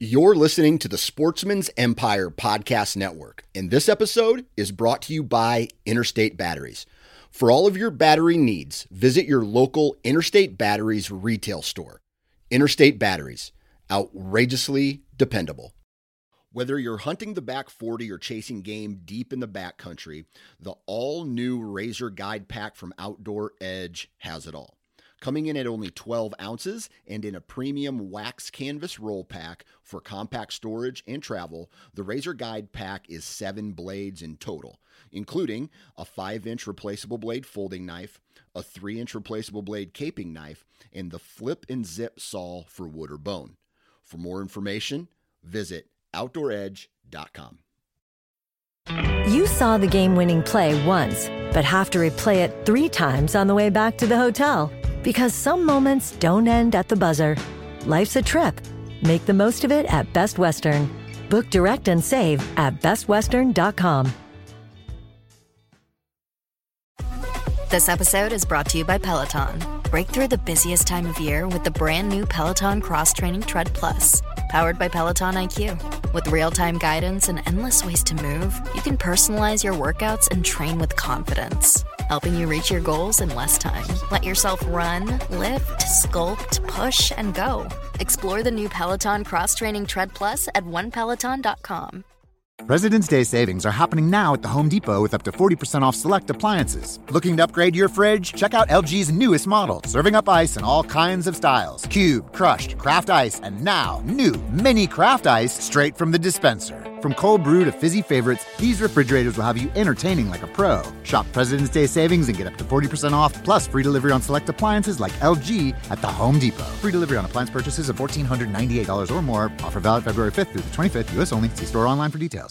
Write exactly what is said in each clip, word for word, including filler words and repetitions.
You're listening to the Sportsman's Empire Podcast Network, and this episode is brought to you by Interstate Batteries. For all of your battery needs, visit your local Interstate Batteries retail store. Interstate Batteries, outrageously dependable. Whether you're hunting the back forty or chasing game deep in the backcountry, the all-new Razor Guide Pack from Outdoor Edge has it all. Coming in at only twelve ounces and in a premium wax canvas roll pack for compact storage and travel, the Razor Guide Pack is seven blades in total, including a five inch replaceable blade folding knife, a three inch replaceable blade caping knife, and the flip and zip saw for wood or bone. For more information, visit outdoor edge dot com. You saw the game-winning play once, but have to replay it three times on the way back to the hotel. Because some moments don't end at the buzzer. Life's a trip. Make the most of it at Best Western. Book direct and save at best western dot com. This episode is brought to you by Peloton. Break through the busiest time of year with the brand new Peloton Cross Training Tread Plus. Powered by Peloton I Q. With real-time guidance and endless ways to move, you can personalize your workouts and train with confidence, helping you reach your goals in less time. Let yourself run, lift, sculpt, push, and go. Explore the new Peloton Cross Training Tread Plus at one peloton dot com. President's Day savings are happening now at the Home Depot with up to forty percent off select appliances. Looking to upgrade your fridge? Check out L G's newest model, serving up ice in all kinds of styles. Cube, crushed, craft ice, and now new mini craft ice straight from the dispenser. From cold brew to fizzy favorites, these refrigerators will have you entertaining like a pro. Shop President's Day savings and get up to forty percent off, plus free delivery on select appliances like L G at the Home Depot. Free delivery on appliance purchases of one thousand four hundred ninety-eight dollars or more. Offer valid February fifth through the twenty-fifth, U S only. See store online for details.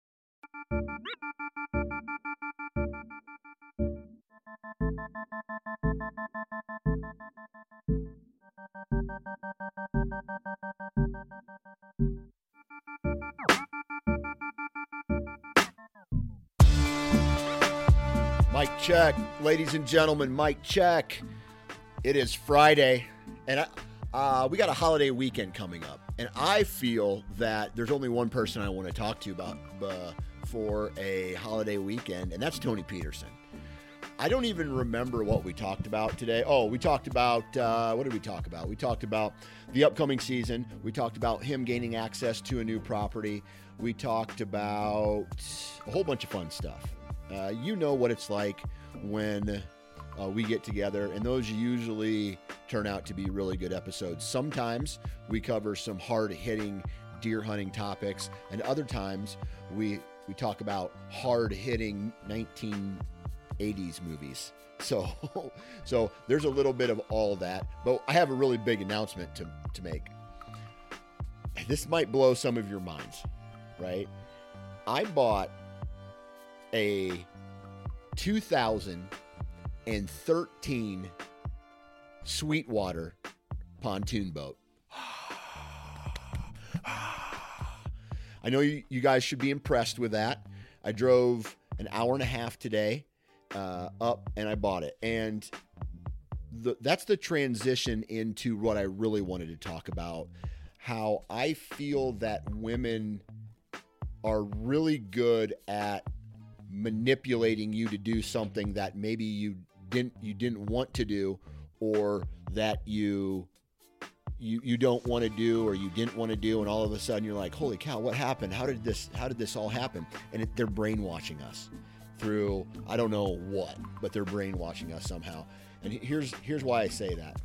Mic check, ladies and gentlemen, mic check. It is Friday, and I, uh, we got a holiday weekend coming up, and I feel that there's only one person I want to talk to about uh, for a holiday weekend, and that's Tony Peterson. I don't even remember what we talked about today. Oh, we talked about, uh, what did we talk about? We talked about the upcoming season. We talked about him gaining access to a new property. We talked about a whole bunch of fun stuff. Uh, you know what it's like when uh, we get together, and those usually turn out to be really good episodes. Sometimes we cover some hard-hitting deer hunting topics, and other times we we talk about hard-hitting nineteen eighties movies. So, so there's a little bit of all that, but I have a really big announcement to, to make. This might blow some of your minds, right? I bought a two thousand thirteen Sweetwater pontoon boat. I know you, you guys should be impressed with that. I drove an hour and a half today uh, up and I bought it. And the, that's the transition into what I really wanted to talk about. How I feel that women are really good at manipulating you to do something that maybe you didn't you didn't want to do, or that you you you don't want to do, or you didn't want to do, and all of a sudden you're like, holy cow, what happened? How did this how did this all happen? And it, they're brainwashing us through, I don't know what, but they're brainwashing us somehow. And here's here's why I say that.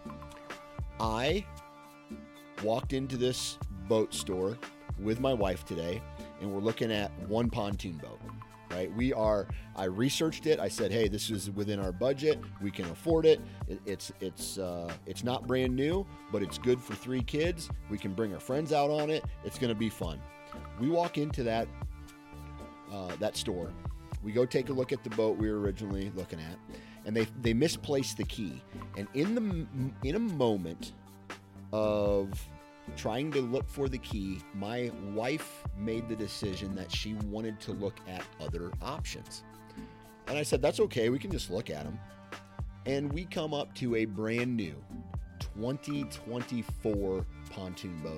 I walked into this boat store with my wife today, and we're looking at one pontoon boat. Right? We are, I researched it. I said, hey, this is within our budget. We can afford it. it it's, it's, uh, it's not brand new, but it's good for three kids. We can bring our friends out on it. It's going to be fun. We walk into that, uh, that store. We go take a look at the boat we were originally looking at, and they, they misplaced the key. And in the, in a moment of trying to look for the key, my wife made the decision that she wanted to look at other options. And I said, that's okay, we can just look at them. And we come up to a brand new twenty twenty-four pontoon boat.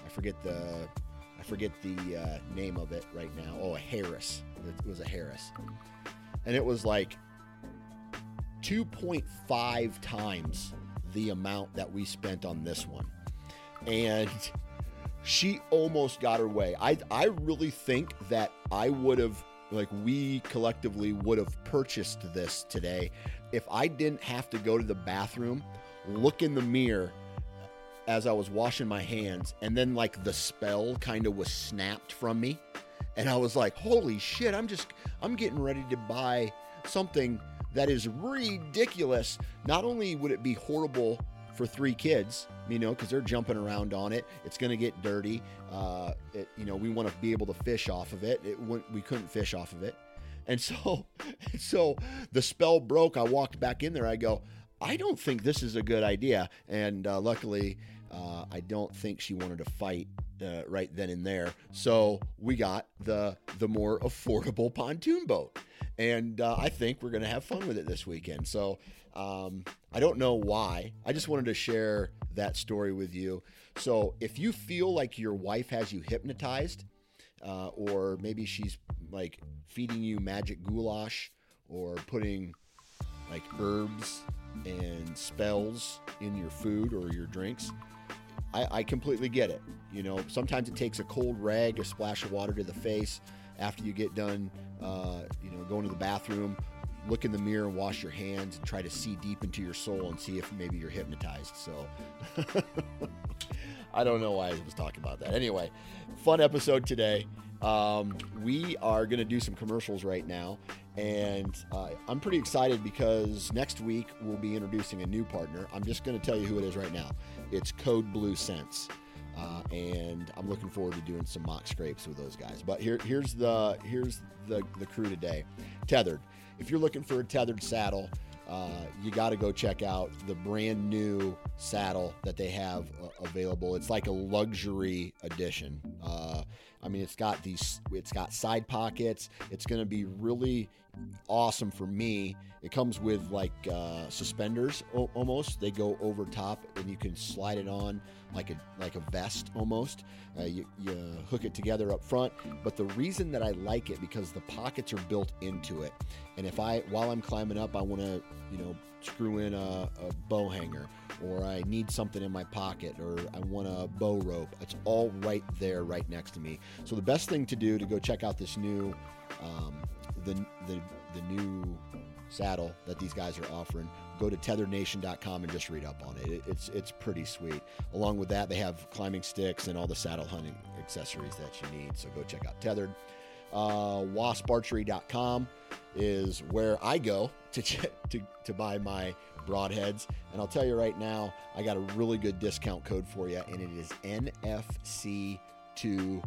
I forget the I forget the uh, name of it right now. Oh, a Harris. It was a Harris, and it was like two point five times the amount that we spent on this one, and she almost got her way. I I really think that I would have, like we collectively would have purchased this today if I didn't have to go to the bathroom, look in the mirror as I was washing my hands, and then like the spell kind of was snapped from me. And I was like, holy shit, I'm just, I'm getting ready to buy something that is ridiculous. Not only would it be horrible for three kids, you know, because they're jumping around on it. It's going to get dirty. Uh, it, you know, we want to be able to fish off of it. It we couldn't fish off of it. And so, so the spell broke. I walked back in there. I go, I don't think this is a good idea. And uh, luckily, uh, I don't think she wanted to fight uh, right then and there. So we got the the more affordable pontoon boat. And uh, I think we're going to have fun with it this weekend. So um, I don't know why. I just wanted to share that story with you. So if you feel like your wife has you hypnotized, uh, or maybe she's like feeding you magic goulash or putting like herbs and spells in your food or your drinks, I, I completely get it. You know, sometimes it takes a cold rag, a splash of water to the face after you get done, uh, you know, going to the bathroom, look in the mirror and wash your hands and try to see deep into your soul and see if maybe you're hypnotized. So I don't know why I was talking about that. Anyway, fun episode today. Um, we are going to do some commercials right now, and uh, I'm pretty excited because next week we'll be introducing a new partner. I'm just going to tell you who it is right now. It's Code Blue Scents. Uh, and I'm looking forward to doing some mock scrapes with those guys. But here, here's the here's the, the crew today. Tethered. If you're looking for a tethered saddle, uh, you got to go check out the brand new saddle that they have uh, available. It's like a luxury edition. Uh, I mean, it's got these. It's got side pockets. It's going to be really awesome for me. It comes with like uh, suspenders o- almost. They go over top, and you can slide it on like a like a vest almost. Uh, you, you hook it together up front. But the reason that I like it because the pockets are built into it. And if I while I'm climbing up, I want to you know screw in a, a bow hanger, or I need something in my pocket, or I want a bow rope. It's all right there, right next to me. So the best thing to do to go check out this new um, the the the new saddle that these guys are offering, go to tethered nation dot com and just read up on it. it. It's it's pretty sweet. Along with that, they have climbing sticks and all the saddle hunting accessories that you need. So go check out Tethered. Uh, wasp archery dot com is where I go to, ch- to to buy my broadheads. And I'll tell you right now, I got a really good discount code for you, and it is N F C twenty.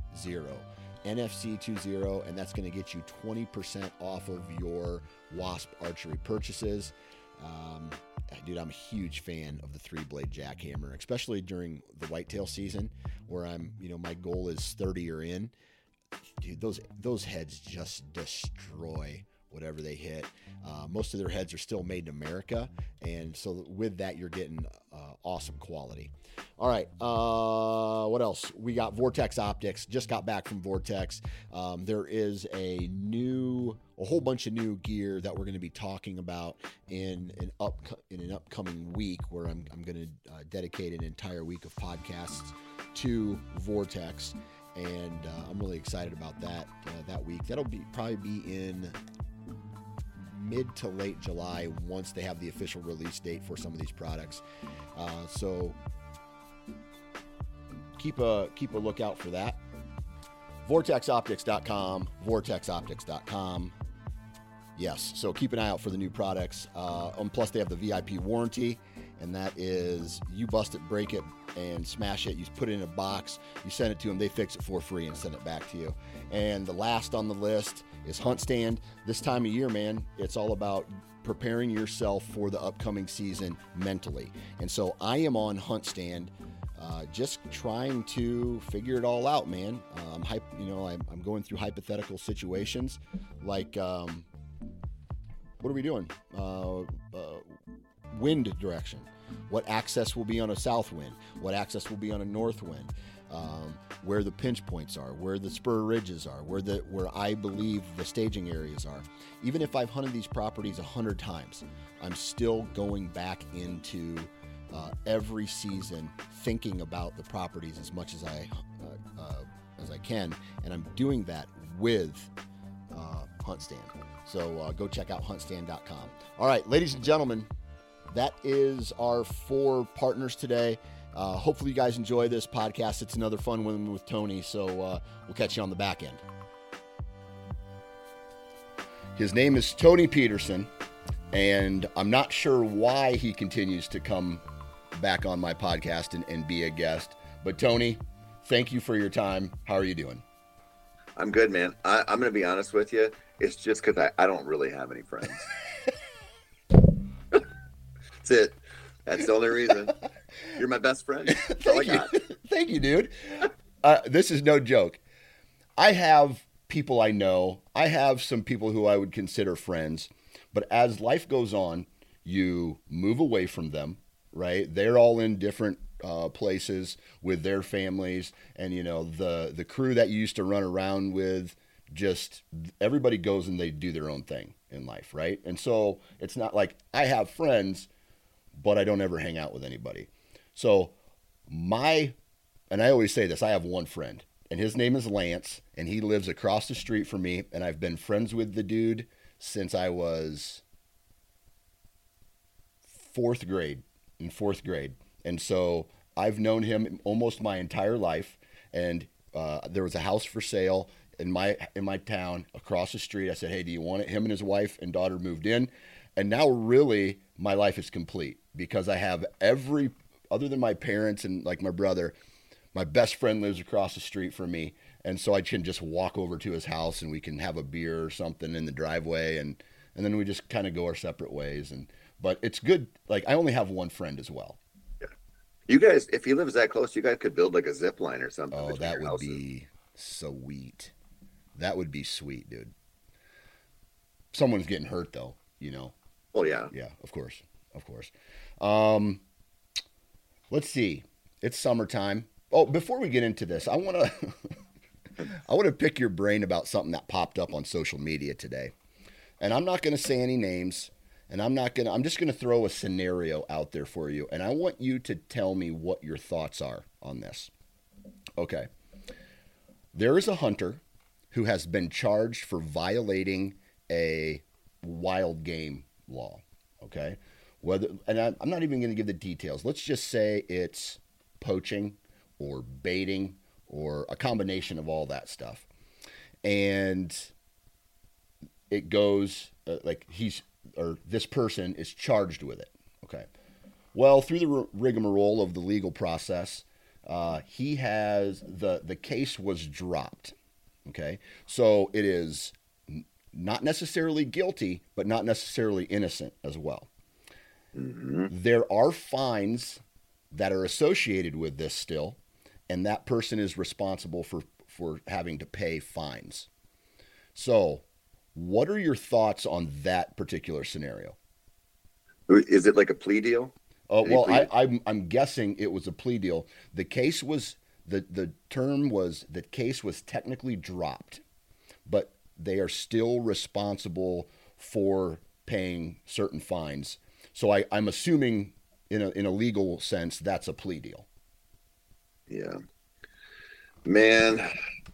N F C twenty, and that's going to get you twenty percent off of your Wasp archery purchases. Um, dude, I'm a huge fan of the three-blade jackhammer, especially during the whitetail season where I'm, you know, my goal is thirty or in. Dude, those those heads just destroy whatever they hit. Uh, most of their heads are still made in America, and so with that, you're getting uh, awesome quality. All right, uh, what else? We got Vortex Optics. Just got back from Vortex. Um, there is a new, a whole bunch of new gear that we're going to be talking about in an up in an upcoming week, where I'm I'm going to uh, dedicate an entire week of podcasts to Vortex, and uh, I'm really excited about that uh, that week. That'll be probably be in mid to late July once they have the official release date for some of these products. Uh, so keep a keep a lookout for that. vortex optics dot com, vortex optics dot com. Yes, so keep an eye out for the new products. Uh, and plus, they have the V I P warranty, and that is you bust it, break it, and smash it. You put it in a box, you send it to them, they fix it for free and send it back to you. And the last on the list is Hunt Stand. This time of year, man, it's all about preparing yourself for the upcoming season mentally. And so I am on Hunt Stand, uh, just trying to figure it all out, man. Um, hype, you know, I'm, I'm going through hypothetical situations like, um, what are we doing? Uh, uh, wind direction. What access will be on a south wind? What access will be on a north wind? um, where the pinch points are, where the spur ridges are, where the where I believe the staging areas are. Even if I've hunted these properties a hundred times, I'm still going back into uh, every season thinking about the properties as much as I uh, uh, as I can, and I'm doing that with uh, HuntStand. So uh, go check out hunt stand dot com. All right, ladies and gentlemen, that is our four partners today. Uh, hopefully you guys enjoy this podcast. It's another fun one with Tony, so uh, we'll catch you on the back end. His name is Tony Peterson, and I'm not sure why he continues to come back on my podcast and, and be a guest. But Tony, thank you for your time. How are you doing? I'm good, man. I, I'm going to be honest with you. It's just because I, I don't really have any friends. That's it. That's the only reason. You're my best friend. That's all I got. Thank you, dude. Uh, this is no joke. I have people I know. I have some people who I would consider friends. But as life goes on, you move away from them, right? They're all in different uh, places with their families. And, you know, the, the crew that you used to run around with, just everybody goes and they do their own thing in life, right? And so it's not like I have friends, but I don't ever hang out with anybody. So my, and I always say this, I have one friend, and his name is Lance, and he lives across the street from me, and I've been friends with the dude since I was fourth grade, in fourth grade. And so I've known him almost my entire life, and uh, there was a house for sale in my in my town across the street. I said, hey, do you want it? Him and his wife and daughter moved in, and now really my life is complete because I have every, other than my parents and like my brother, my best friend lives across the street from me. And so I can just walk over to his house and we can have a beer or something in the driveway. And, and then we just kind of go our separate ways. And, but it's good. Like I only have one friend as well. Yeah. You guys, if he lives that close, you guys could build like a zip line or something. Oh, that would houses. be sweet. That would be sweet, dude. Someone's getting hurt though, you know? Well, yeah. Yeah, of course. Of course. Um, let's see. It's summertime. Oh, before we get into this, I want to I want to pick your brain about something that popped up on social media today. And I'm not going to say any names, and I'm not going to I'm just going to throw a scenario out there for you, and I want you to tell me what your thoughts are on this. Okay. There is a hunter who has been charged for violating a wild game law. Okay. Whether, and I, I'm not even going to give the details. Let's just say it's poaching or baiting or a combination of all that stuff. And it goes uh, like he's, or this person is charged with it. Okay. Well, through the rigmarole of the legal process, uh, he has, the, the case was dropped. Okay. So it is not necessarily guilty, but not necessarily innocent as well. Mm-hmm. There are fines that are associated with this still, and that person is responsible for, for having to pay fines. So what are your thoughts on that particular scenario? Is it like a plea deal? Oh, well, I, I'm, I'm guessing it was a plea deal. The case was, the, the term was, the case was technically dropped, but they are still responsible for paying certain fines. So I, I'm assuming in a, in a legal sense, that's a plea deal. Yeah, man,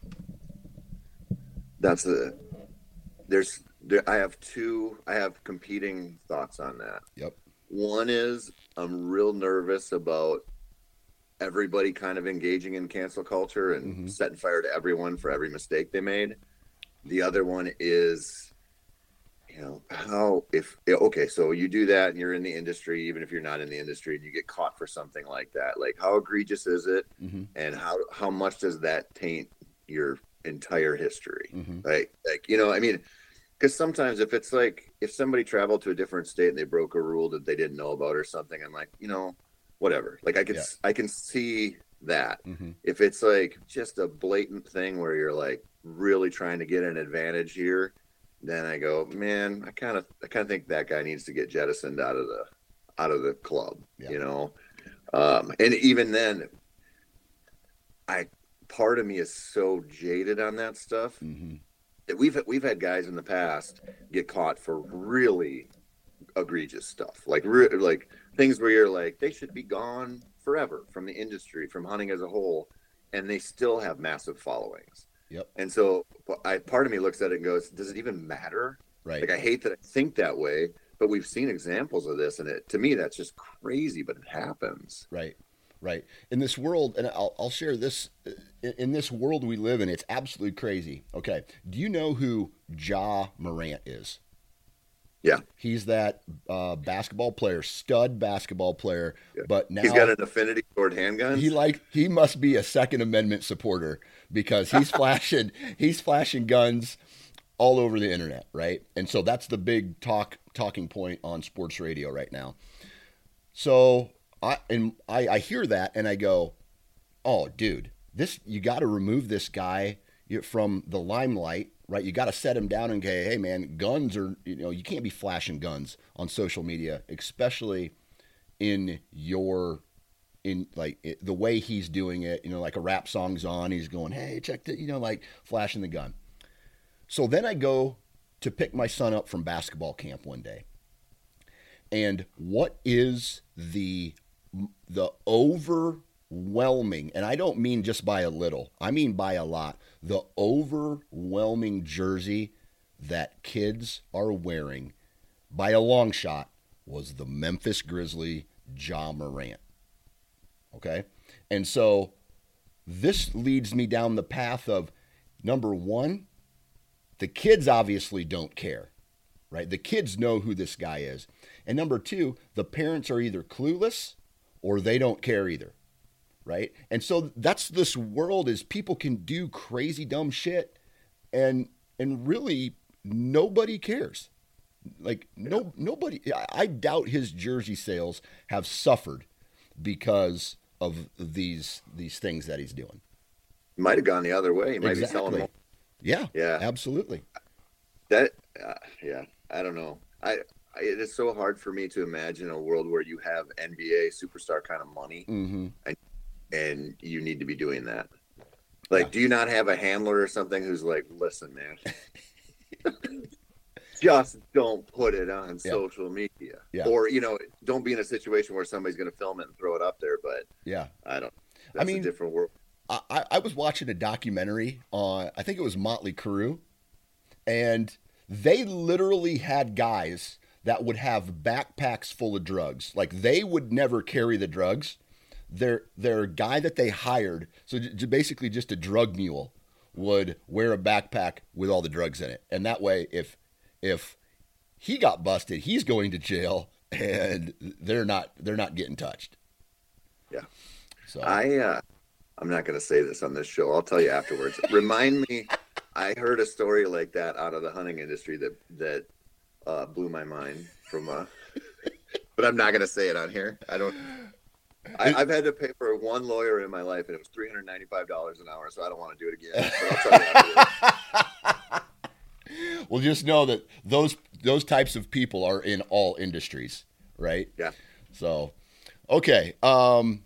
that's a, there's, there, I have two, I have competing thoughts on that. Yep. One is I'm real nervous about everybody kind of engaging in cancel culture and mm-hmm. setting fire to everyone for every mistake they made. The other one is, you know, how, if, okay, so you do that and you're in the industry, even if you're not in the industry, and you get caught for something like that, like how egregious is it? Mm-hmm. And how, how much does that taint your entire history? Mm-hmm. Like, like, you know, I mean, because sometimes if it's like, if somebody traveled to a different state and they broke a rule that they didn't know about or something, I'm like, you know, whatever. Like I can, yeah. I can see that. Mm-hmm. If it's like just a blatant thing where you're like really trying to get an advantage here, then I go, man, I kind of, I kind of think that guy needs to get jettisoned out of the, out of the club, yeah. you know? Um, and even then, I part of me is so jaded on that stuff. Mm-hmm. that We've we've had guys in the past get caught for really egregious stuff, like re- like things where you're like, they should be gone forever from the industry, from hunting as a whole, and they still have massive followings. Yep. And so I part of me looks at it and goes, does it even matter? Right. Like, I hate that I think that way, but we've seen examples of this, and it to me that's just crazy, but it happens. Right. Right. In this world, and I'll, I'll share this, in, in this world we live in, it's absolutely crazy. Okay. Do you know who Ja Morant is? Yeah. He's that uh, basketball player, stud basketball player, Yeah. but now He's got an affinity toward handguns. he like he must be a Second Amendment supporter because he's flashing he's flashing guns all over the internet, right? And so that's the big talk talking point on sports radio right now. So I and I, I hear that and I go, oh, dude, this you got to remove this guy from the limelight, right? You got to set him down and go, hey, man, guns are, you know, you can't be flashing guns on social media, especially in your, in like it, the way he's doing it, you know, like a rap song's on, he's going, hey, check it, you know, like flashing the gun. So then I go to pick my son up from basketball camp one day. And what is the the overwhelming, and I don't mean just by a little, I mean by a lot, the overwhelming jersey that kids are wearing by a long shot was the Memphis Grizzly Ja Morant. Okay? And so this leads me down the path of, number one, the kids obviously don't care, right? The kids know who this guy is. And number two, the parents are either clueless or they don't care either, right? And so that's this world is people can do crazy dumb shit and and really nobody cares. Like no nobody I, I doubt his jersey sales have suffered because of these these things that he's doing. Might have gone the other way. He might Exactly. be selling more. Yeah. Yeah. Absolutely. That, uh, yeah, I don't know. I, I it is so hard for me to imagine a world where you have N B A superstar kind of money, Mm-hmm. and and you need to be doing that. Like, Yeah. do you not have a handler or something who's like, listen, man, just don't put it on Yeah. social media, Yeah. or you know, don't be in a situation where somebody's going to film it and throw it up there. But Yeah. I don't. That's mean, a different world. I, I was watching a documentary on, I think it was Motley Crue, and they literally had guys that would have backpacks full of drugs. Like they would never carry the drugs. Their their guy that they hired, so j- basically just a drug mule, would wear a backpack with all the drugs in it, and that way, if if he got busted, he's going to jail, and they're not they're not getting touched. Yeah. So I, uh, I'm not going to say this on this show. I'll tell you afterwards. Remind me, I heard a story like that out of the hunting industry that that uh, blew my mind from. Uh, but I'm not going to say it on here. I don't. I, I've had to pay for one lawyer in my life, and it was three hundred ninety-five dollars an hour. So I don't want to do it again. But I'll tell you afterwards. Well, just know that those those types of people are in all industries, right? Yeah. So, okay. Um,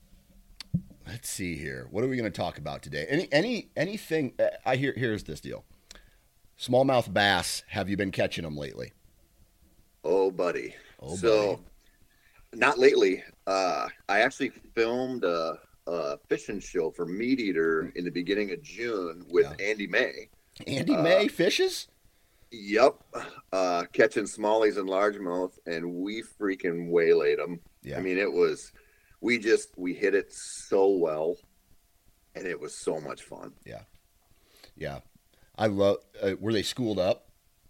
let's see here. What are we going to talk about today? Any any anything? I hear. Here's this deal. Smallmouth bass. Have you been catching them lately? Oh, buddy. Oh, so, buddy. not lately. Uh, I actually filmed a, a fishing show for Meat Eater in the beginning of June with Yeah. Andy May. Andy Uh, May fishes? Yep. Uh, catching smallies and largemouth, and we freaking waylaid them. Yeah. I mean, it was, we just, we hit it so well, and it was so much fun. Yeah. Yeah. I love. Uh, were they schooled up?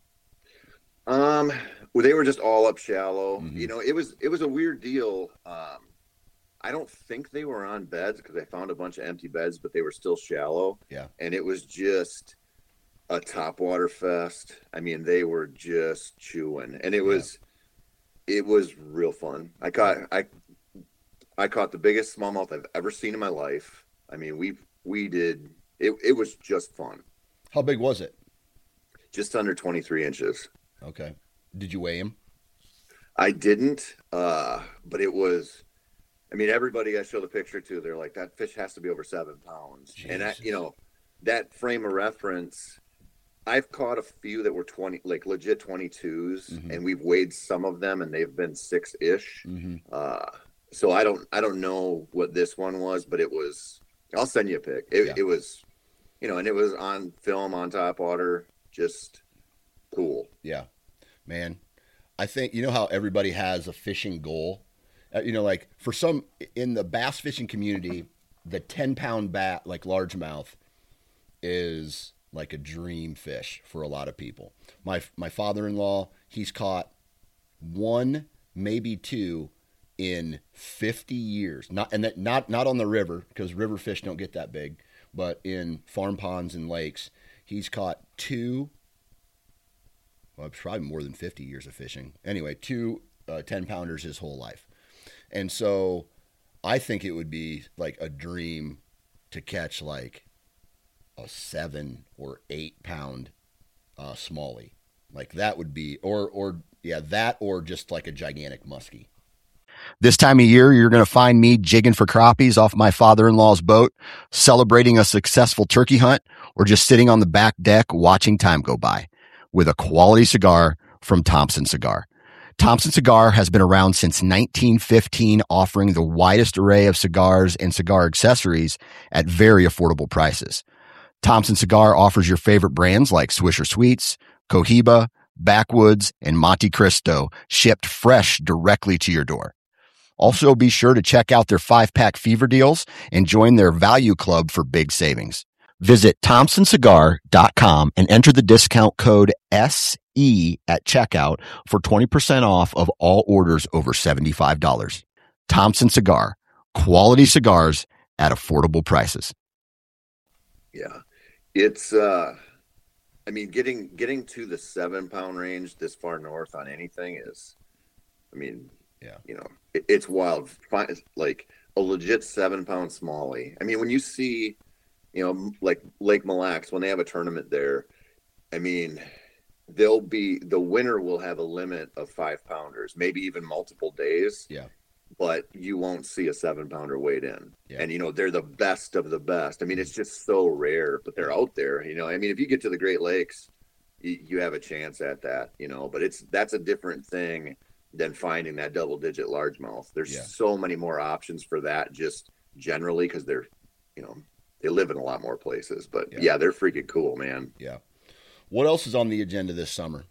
Um, well, they were just all up shallow. Mhm. You know, it was, it was a weird deal. Um, I don't think they were on beds because I found a bunch of empty beds, but they were still shallow. Yeah. And it was just a topwater fest. I mean, they were just chewing, and it was, it was real fun. I caught, I, I caught the biggest smallmouth I've ever seen in my life. I mean, we, we did, it, it was just fun. How big was it? Just under twenty-three inches. Okay. Did you weigh him? I didn't, uh, but it was, I mean, everybody I show the picture to, they're like, that fish has to be over seven pounds. Jesus. And, I, you know, that frame of reference, I've caught a few that were twenty, like legit twenty-twos, mm-hmm. and we've weighed some of them, and they've been six-ish. Mm-hmm. Uh, so I don't, I don't know what this one was, but it was. I'll send you a pic. It, yeah. it was, you know, and it was on film on top water, just cool. Yeah, man. I think you know how everybody has a fishing goal. Uh, you know, like for some in the bass fishing community, the ten pound bat, like largemouth, is like a dream fish for a lot of people. My my father-in-law, he's caught one, maybe two in fifty years. Not and that not not on the river, because river fish don't get that big, but in farm ponds and lakes, he's caught two. Well, probably more than fifty years of fishing. Anyway, two uh, ten pounders his whole life. And so I think it would be like a dream to catch like a seven or eight pound uh, smallie. Like that would be, or, or yeah, that, or just like a gigantic muskie. This time of year, you're going to find me jigging for crappies off my father-in-law's boat, celebrating a successful turkey hunt, or just sitting on the back deck watching time go by with a quality cigar from Thompson Cigar. Thompson Cigar has been around since nineteen fifteen, offering the widest array of cigars and cigar accessories at very affordable prices. Thompson Cigar offers your favorite brands like Swisher Sweets, Cohiba, Backwoods, and Monte Cristo, shipped fresh directly to your door. Also, be sure to check out their five-pack fever deals and join their value club for big savings. Visit thompson cigar dot com and enter the discount code S E at checkout for twenty percent off of all orders over seventy-five dollars. Thompson Cigar, quality cigars at affordable prices. Yeah, it's, uh, I mean, getting getting to the seven pound range this far north on anything is, I mean, yeah, you know, it, it's wild. Like a legit seven pound smallie. I mean, when you see, you know, like Lake Mille Lacs, when they have a tournament there, I mean, they'll be, the winner will have a limit of five pounders, maybe even multiple days. Yeah. But you won't see a seven pounder weighed in. Yeah. And, you know, they're the best of the best. I mean, it's just so rare, but they're out there, you know, I mean, if you get to the Great Lakes, you, you have a chance at that, you know, but it's, that's a different thing than finding that double digit largemouth. There's yeah. so many more options for that, just generally, because they're, you know, they live in a lot more places, but yeah. yeah, they're freaking cool, man. Yeah. What else is on the agenda this summer?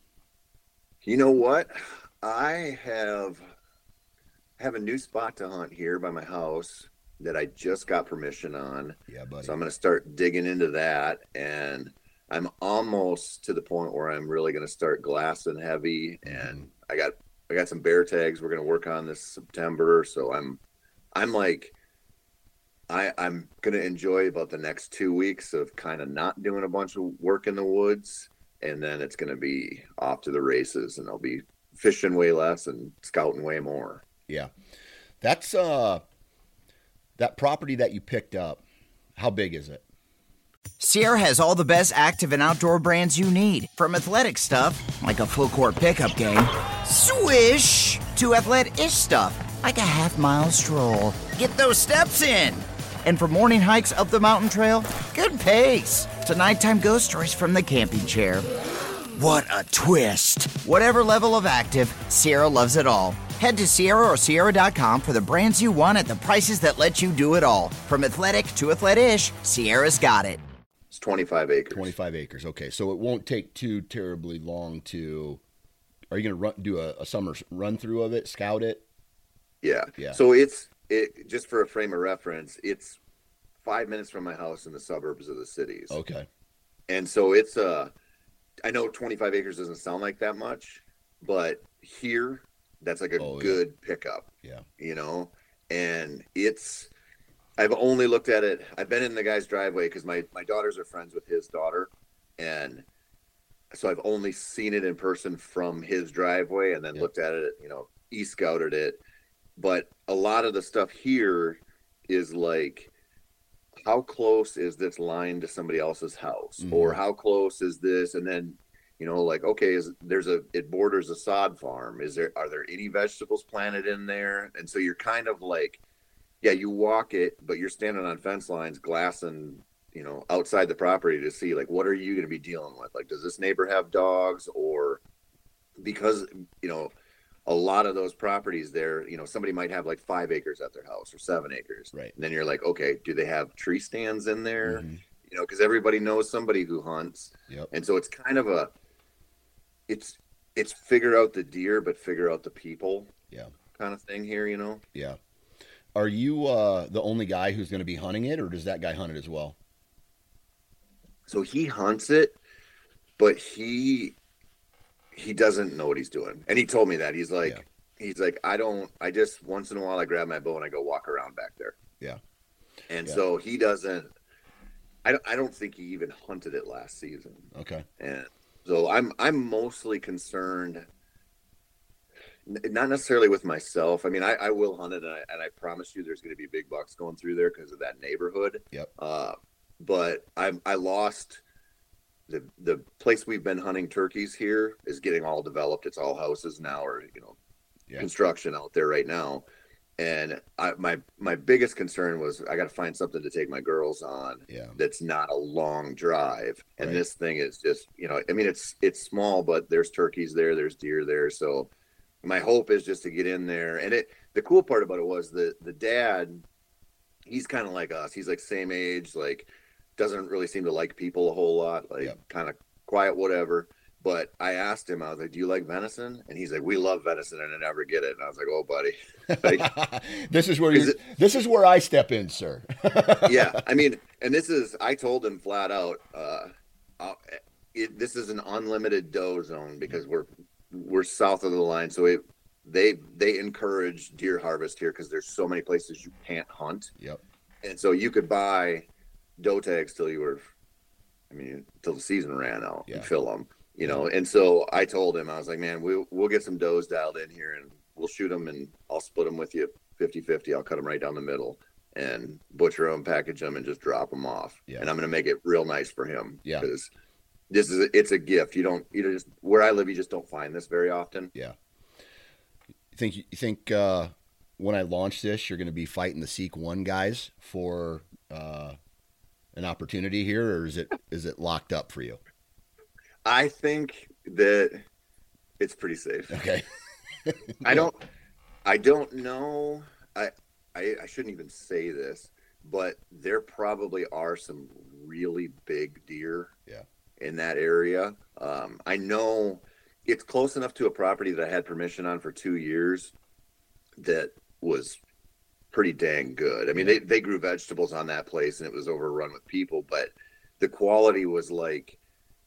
You know what? I have have a new spot to hunt here by my house that I just got permission on. Yeah, buddy. So I'm going to start digging into that, and I'm almost to the point where I'm really going to start glassing heavy, and mm-hmm. I got I got some bear tags we're going to work on this September, so I'm I'm like I, I'm going to enjoy about the next two weeks of kind of not doing a bunch of work in the woods. And then it's going to be off to the races, and I'll be fishing way less and scouting way more. Yeah. That's uh, that property that you picked up. How big is it? Sierra has all the best active and outdoor brands you need. From athletic stuff, like a full court pickup game, swish, to athletic-ish stuff, like a half mile stroll. Get those steps in. And for morning hikes up the mountain trail, good pace. To nighttime ghost stories from the camping chair. What a twist. Whatever level of active, Sierra loves it all. Head to Sierra or Sierra dot com for the brands you want at the prices that let you do it all. From athletic to athletic-ish, Sierra's got it. It's twenty-five acres. twenty-five acres, okay. So it won't take too terribly long to... Are you going to run do a, a summer run-through of it, scout it? Yeah. Yeah. So it's... It, just for a frame of reference, it's five minutes from my house in the suburbs of the cities. Okay. And so it's uh I know twenty-five acres doesn't sound like that much, but here that's like a oh, good yeah. pickup. Yeah. You know, and it's I've only looked at it. I've been in the guy's driveway because my my daughters are friends with his daughter, and so I've only seen it in person from his driveway, and then yeah. looked at it. You know, e-scouted it. But a lot of the stuff here is like, how close is this line to somebody else's house? Mm-hmm. Or how close is this? And then You know, like, okay, is there's a, it borders a sod farm. Is there, are there any vegetables planted in there? And so you're kind of like, yeah, you walk it, but you're standing on fence lines, glassing, you know, outside the property to see, like, what are you going to be dealing with? Like, does this neighbor have dogs? Or because, you know, a lot of those properties there, you know, somebody might have like five acres at their house or seven acres. Right. And then you're like, okay, do they have tree stands in there? Mm-hmm. You know, because everybody knows somebody who hunts. Yep. And so it's kind of a, it's, it's figure out the deer, but figure out the people. Yeah. Kind of thing here, you know? Yeah. Are you uh, the only guy who's going to be hunting it, or does that guy hunt it as well? So he hunts it, but he, he doesn't know what he's doing. And he told me that. He's like, yeah. he's like, I don't, I just, once in a while I grab my bow and I go walk around back there. Yeah. And yeah. so he doesn't, I don't, I don't think he even hunted it last season. Okay. And so I'm, I'm mostly concerned, not necessarily with myself. I mean, I, I will hunt it, and I, and I promise you there's going to be big bucks going through there because of that neighborhood. Yep. Uh, but I, I lost the, the place we've been hunting turkeys here is getting all developed. It's all houses now, or, you know, yeah. construction out there right now. And I, my, my biggest concern was I got to find something to take my girls on yeah. that's not a long drive. And right. this thing is just, you know, I mean, it's, it's small, but there's turkeys there, there's deer there. So my hope is just to get in there. And it, the cool part about it was the, the dad, he's kind of like us. He's like same age, like doesn't really seem to like people a whole lot, like yep. kind of quiet, whatever. But I asked him, I was like, do you like venison? And he's like, we love venison and I never get it. And I was like, oh, buddy. Like, this is where you this is where I step in, sir. Yeah. I mean, and this is, I told him flat out, uh, it, this is an unlimited doe zone because we're, we're south of the line. So it, they, they encourage deer harvest here because there's so many places you can't hunt. Yep. And so you could buy doe tags till you were, I mean, till the season ran out yeah. and fill them. You know, and so I told him, I was like, man, we'll, we'll get some does dialed in here and we'll shoot them and I'll split them with you fifty fifty. I'll cut them right down the middle and butcher them, package them, and just drop them off. Yeah. And I'm going to make it real nice for him. Yeah. Because this is, a, it's a gift. You don't, you just, where I live, you just don't find this very often. Yeah. You think, you think, uh, when I launch this, you're going to be fighting the Seek One guys for, uh, an opportunity here, or is it, is it locked up for you? I think that it's pretty safe. Okay. I don't, I don't know. I, I, I shouldn't even say this, but there probably are some really big deer yeah. in that area. Um, I know it's close enough to a property that I had permission on for two years that was pretty dang good. I mean, they, they grew vegetables on that place and it was overrun with people, but the quality was like,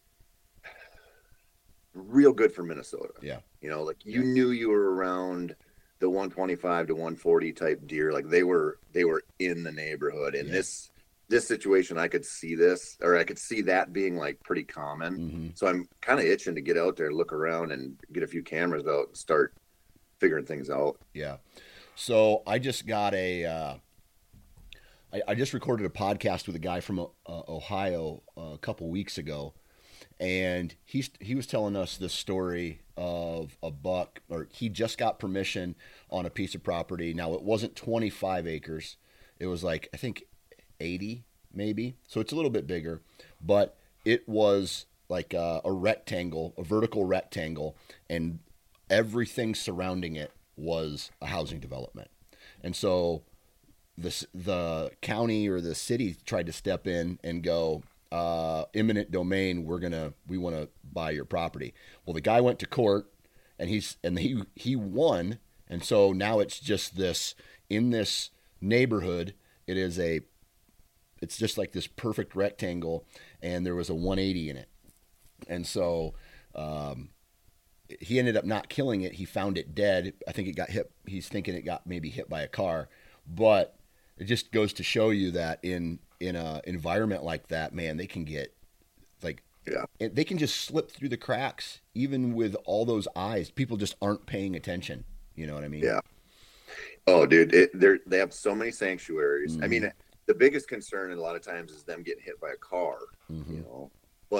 real good for Minnesota. Yeah. You know, like you yeah. knew you were around the one twenty-five to one forty type deer. Like they were, they were in the neighborhood. In yeah. this, this situation, I could see this, or I could see that being like pretty common. Mm-hmm. So I'm kind of itching to get out there, look around and get a few cameras out and start figuring things out. Yeah. So I just got a, uh, I, I just recorded a podcast with a guy from uh, Ohio uh, a couple weeks ago. And he's, he was telling us the story of a buck, or he just got permission on a piece of property. Now, it wasn't twenty-five acres. It was like, I think eighty maybe. So it's a little bit bigger, but it was like a, a rectangle, a vertical rectangle, and everything surrounding it was a housing development. And so the, the county or the city tried to step in and go, uh, eminent domain, we're going to, we want to buy your property. Well, the guy went to court and he's, and he, he won. And so now it's just this, in this neighborhood, it is a, it's just like this perfect rectangle and there was a one eighty in it. And so, um, he ended up not killing it. He found it dead. I think it got hit. He's thinking it got maybe hit by a car, but it just goes to show you that in, in a environment like that, man, they can get like, yeah, they can just slip through the cracks, even with all those eyes. People just aren't paying attention. You know what I mean? Yeah. Oh, dude, it, they're, they have so many sanctuaries. Mm-hmm. I mean, the biggest concern a lot of times is them getting hit by a car, mm-hmm. you know, but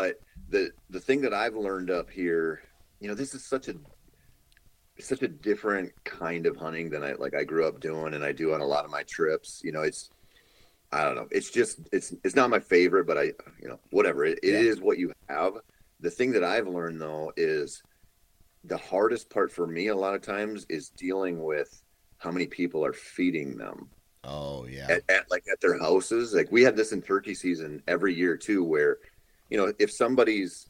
the the thing that I've learned up here, you know, this is such a such a different kind of hunting than I like I grew up doing and I do on a lot of my trips. You know, it's I don't know. It's just it's it's not my favorite, but I you know, whatever. It, it yeah. is what you have. The thing that I've learned though is the hardest part for me a lot of times is dealing with how many people are feeding them. Oh yeah. At, at like at their houses. Like we had this in turkey season every year too, where, you know, if somebody's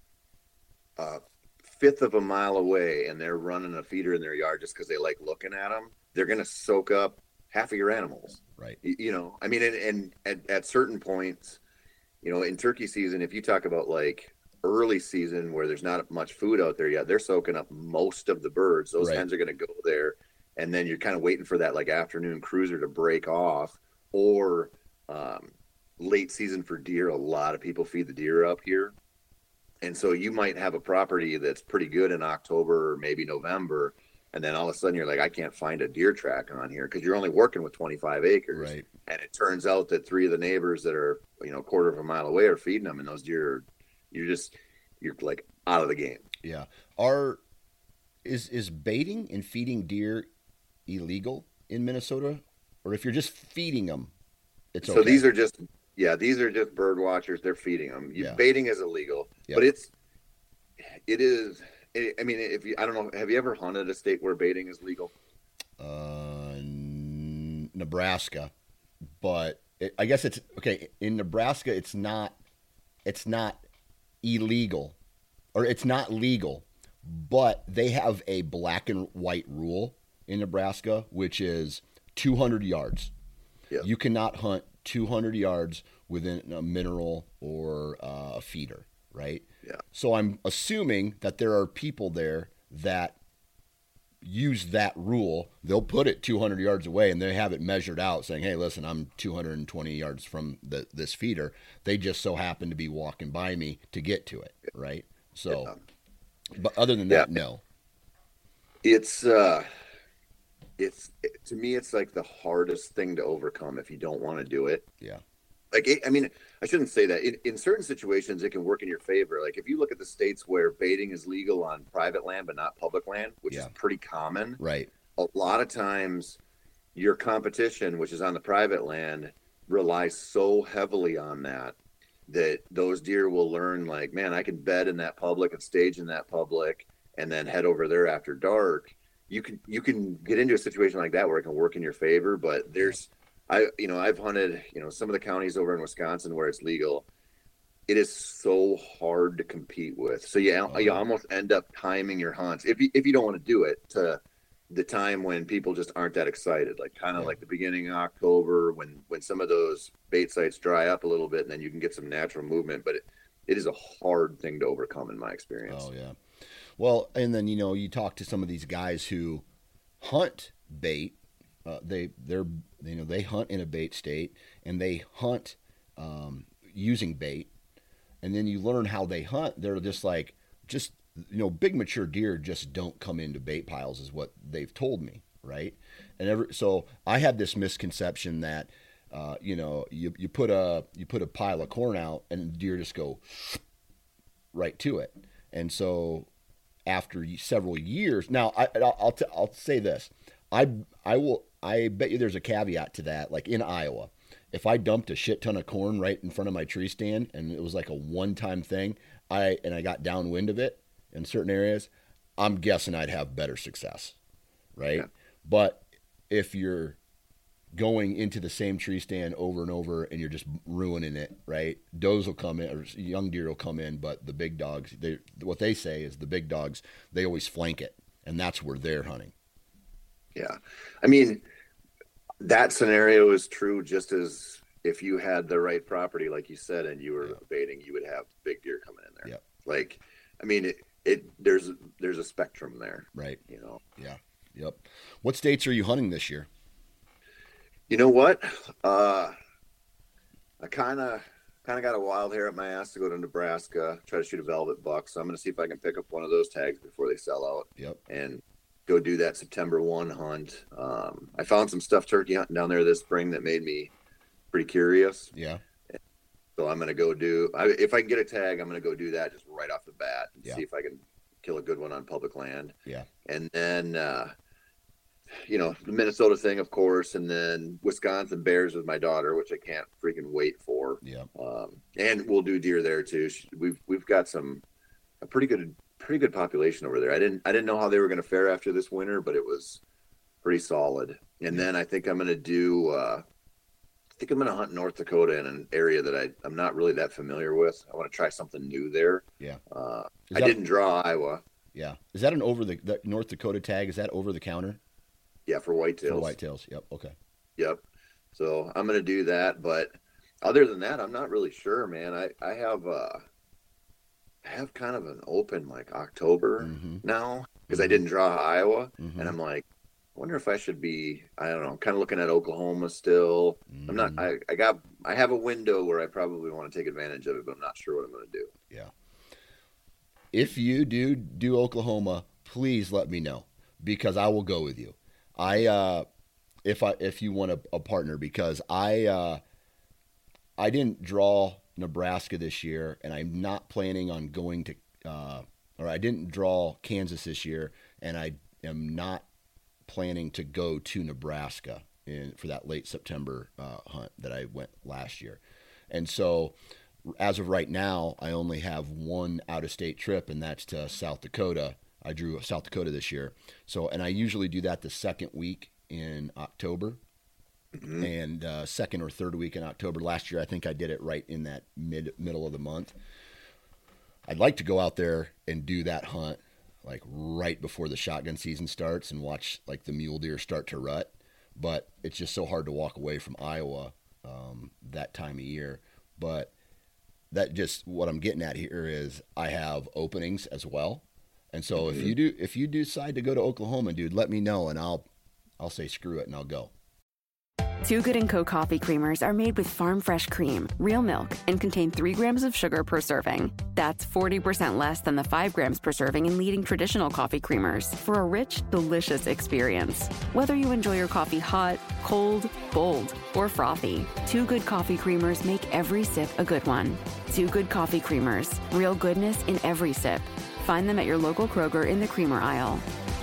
uh fifth of a mile away and they're running a feeder in their yard just because they like looking at them, they're going to soak up half of your animals. Right. You, you know, I mean, and, and at, at certain points, you know, in turkey season, if you talk about like early season where there's not much food out there yet, they're soaking up most of the birds. Those right. hens are going to go there. And then you're kind of waiting for that like afternoon cruiser to break off, or um, late season for deer. A lot of people feed the deer up here. And so you might have a property that's pretty good in October or maybe November, and then all of a sudden you're like, I can't find a deer track on here because you're only working with twenty-five acres. Right. And it turns out that three of the neighbors that are, you know, a quarter of a mile away are feeding them, and those deer, are, you're just, you're like out of the game. Yeah. Are is is baiting and feeding deer illegal in Minnesota, or if you're just feeding them, it's so okay? These are just. Yeah, these are just bird watchers. They're feeding them. You, yeah. Baiting is illegal, yep. but it's, it is. It, I mean, if you, I don't know, have you ever hunted a state where baiting is legal? Uh, Nebraska, but it, I guess it's okay. In Nebraska, it's not, it's not illegal, or it's not legal, but they have a black and white rule in Nebraska, which is two hundred yards. Yep. You cannot hunt two hundred yards within a mineral or uh, a feeder, right? Yeah. So I'm assuming that there are people there that use that rule. They'll put it two hundred yards away and they have it measured out saying, hey, listen, I'm two hundred twenty yards from the, this feeder. They just so happen to be walking by me to get to it, right? So, yeah. But other than that, yeah. no. It's, uh, It's it, to me, it's like the hardest thing to overcome if you don't want to do it. Yeah. Like, it, I mean, I shouldn't say that. In, in certain situations, it can work in your favor. Like if you look at the states where baiting is legal on private land but not public land, which yeah. is pretty common. Right. A lot of times your competition, which is on the private land, relies so heavily on that that those deer will learn like, man, I can bed in that public and stage in that public and then head over there after dark. You can you can get into a situation like that where it can work in your favor, but there's, I you know I've hunted you know some of the counties over in Wisconsin where it's legal. It is so hard to compete with. So you oh. you almost end up timing your hunts if you if you don't want to do it to the time when people just aren't that excited, like kind of yeah. like the beginning of October when when some of those bait sites dry up a little bit, and then you can get some natural movement. But it, it is a hard thing to overcome in my experience. Oh yeah. Well, and then, you know, you talk to some of these guys who hunt bait. Uh, they, they're, you know, they hunt in a bait state and they hunt um, using bait. And then you learn how they hunt. They're just like, just, you know, big mature deer just don't come into bait piles is what they've told me. Right. And every, so I had this misconception that, uh, you know, you, you put a, you put a pile of corn out and deer just go right to it. And so, after several years, now I, I'll I'll, t- I'll say this, I I will I bet you there's a caveat to that. Like in Iowa, if I dumped a shit ton of corn right in front of my tree stand and it was like a one-time thing, I and I got downwind of it in certain areas, I'm guessing I'd have better success, right? Yeah. But if you're going into the same tree stand over and over and you're just ruining it, right? Does will come in, or young deer will come in, but the big dogs, they, what they say is the big dogs, they always flank it, and that's where they're hunting. Yeah. I mean, that scenario is true just as if you had the right property, like you said, and you were yeah. baiting, you would have big deer coming in there. Yeah. Like, I mean, it, it there's there's a spectrum there. Right. You know? Yeah. Yep. What states are you hunting this year? You know what? Uh, I kind of kind of got a wild hair at my ass to go to Nebraska, try to shoot a velvet buck. So I'm going to see if I can pick up one of those tags before they sell out. Yep. And go do that September first hunt. Um, I found some stuff turkey hunting down there this spring that made me pretty curious. Yeah. So I'm going to go do, I, if I can get a tag, I'm going to go do that just right off the bat and Yeah. see if I can kill a good one on public land. Yeah. And then, uh, you know, the Minnesota thing, of course, and then Wisconsin bears with my daughter, which I can't freaking wait for. Yeah. Um, and we'll do deer there too. She, we've, we've got some, a pretty good, pretty good population over there. I didn't, I didn't know how they were going to fare after this winter, but it was pretty solid. And then I think I'm going to do, uh, I think I'm going to hunt North Dakota in an area that I, I'm not really that familiar with. I want to try something new there. Yeah. Uh, Is I that- didn't draw Iowa. Yeah. Is that an over the, the North Dakota tag? Is that over the counter? Yeah, for whitetails. For whitetails. Yep. Okay. Yep. So I'm going to do that. But other than that, I'm not really sure, man. I, I have, uh, I have kind of an open like October Mm-hmm. now because I didn't draw Iowa. Mhm. And I'm like, I wonder if I should be, I don't know, kind of looking at Oklahoma still. I'm not, I, I got, I have a window where I probably want to take advantage of it, but I'm not sure what I'm going to do. Yeah. If you do do Oklahoma, please let me know because I will go with you. I, uh, if I, if you want a, a partner, because I, uh, I didn't draw Nebraska this year and I'm not planning on going to, uh, or I didn't draw Kansas this year and I am not planning to go to Nebraska in for that late September uh, hunt that I went last year. And so as of right now, I only have one out-of-state trip, and that's to South Dakota. I drew South Dakota this year. So, and I usually do that the second week in October mm-hmm. and uh, second or third week in October. Last year, I think I did it right in that mid middle of the month. I'd like to go out there and do that hunt like right before the shotgun season starts and watch like the mule deer start to rut. But it's just so hard to walk away from Iowa um, that time of year. But that just what I'm getting at here is I have openings as well. And so mm-hmm. if you do, if you decide to go to Oklahoma, dude, let me know and I'll, I'll say, screw it and I'll go. Two Good and Co. coffee creamers are made with farm fresh cream, real milk, and contain three grams of sugar per serving. That's forty percent less than the five grams per serving in leading traditional coffee creamers for a rich, delicious experience. Whether you enjoy your coffee hot, cold, bold, or frothy, Two Good coffee creamers make every sip a good one. Two Good coffee creamers, real goodness in every sip. Find them at your local Kroger in the creamer aisle.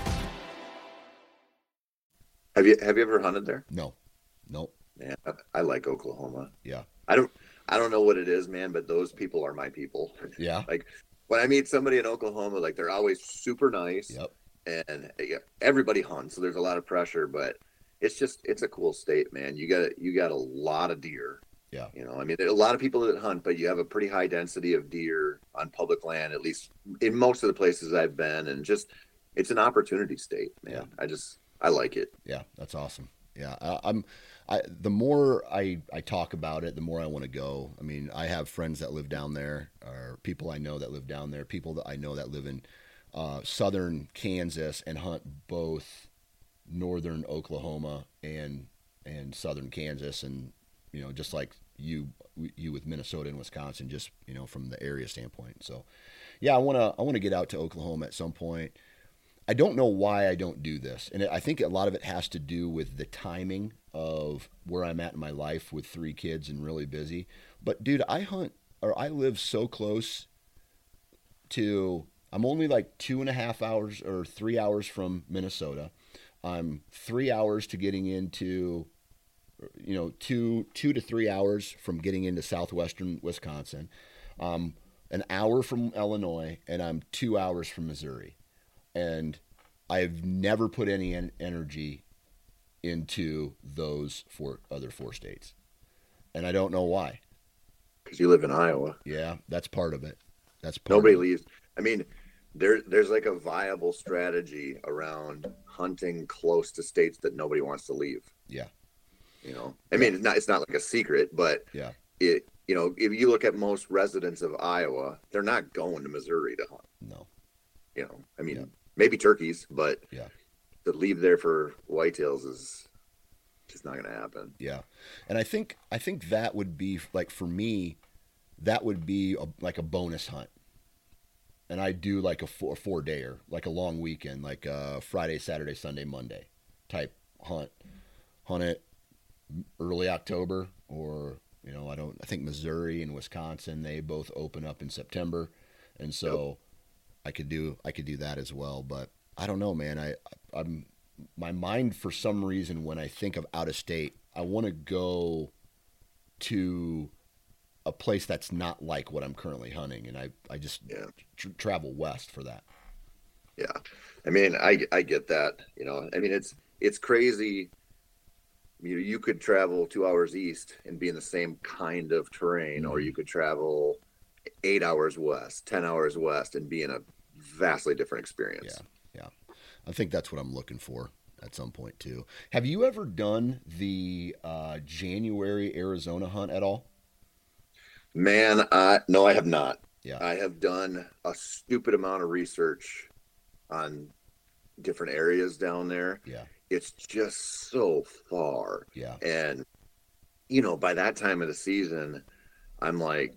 Have you have you ever hunted there? No. Nope. Man, I, I like Oklahoma. Yeah. I don't I don't know what it is, man, but those people are my people. Yeah. Like when I meet somebody in Oklahoma, like they're always super nice. Yep. And yeah, everybody hunts, so there's a lot of pressure, but it's just it's a cool state, man. You got you got a lot of deer. Yeah. You know, I mean, there are a lot of people that hunt, but you have a pretty high density of deer on public land, at least in most of the places I've been, and just it's an opportunity state, man. Yeah. I just I like it. Yeah, that's awesome. Yeah, I, I'm. I the more I, I talk about it, the more I want to go. I mean, I have friends that live down there, or people I know that live down there, people that I know that live in uh, southern Kansas and hunt both northern Oklahoma and and southern Kansas, and you know, just like you you with Minnesota and Wisconsin, just you know, from the area standpoint. So, yeah, I wanna I wanna get out to Oklahoma at some point. I don't know why I don't do this. And I think a lot of it has to do with the timing of where I'm at in my life with three kids and really busy. But dude, I hunt or I live so close to, I'm only like two and a half hours or three hours from Minnesota. I'm three hours to getting into, you know, two, two to three hours from getting into southwestern Wisconsin. Um, an hour from Illinois, and I'm two hours from Missouri. And I've never put any en- energy into those four other four states. And I don't know why. Because you live in Iowa. Yeah, that's part of it. That's part Nobody of it. leaves. I mean, there, there's like a viable strategy around hunting close to states that nobody wants to leave. Yeah. You know, I mean, it's not, it's not like a secret, but yeah, it, you know, if you look at most residents of Iowa, they're not going to Missouri to hunt. No. You know, I mean, Yeah. maybe turkeys, but yeah, to leave there for whitetails is just not going to happen. Yeah. And I think, I think that would be like, for me, that would be a, like a bonus hunt. And I do like a four, four dayer, like a long weekend, like a Friday, Saturday, Sunday, Monday type hunt, hunt it early October or, You know, I don't. I think Missouri and Wisconsin, they both open up in September, and so yep. I could do I could do that as well. But I don't know, man. I I'm my mind for some reason when I think of out of state, I want to go to a place that's not like what I'm currently hunting, and I I just yeah. tr- travel west for that. Yeah, I mean, I I get that. You know, I mean, it's it's crazy. You you could travel two hours east and be in the same kind of terrain, mm-hmm. or you could travel eight hours west, ten hours west, and be in a vastly different experience. Yeah, yeah. I think that's what I'm looking for at some point too. Have you ever done the uh, January Arizona hunt at all? Man, I no, I have not. Yeah, I have done a stupid amount of research on different areas down there. Yeah. It's just so far. Yeah. And, you know, by that time of the season, I'm like,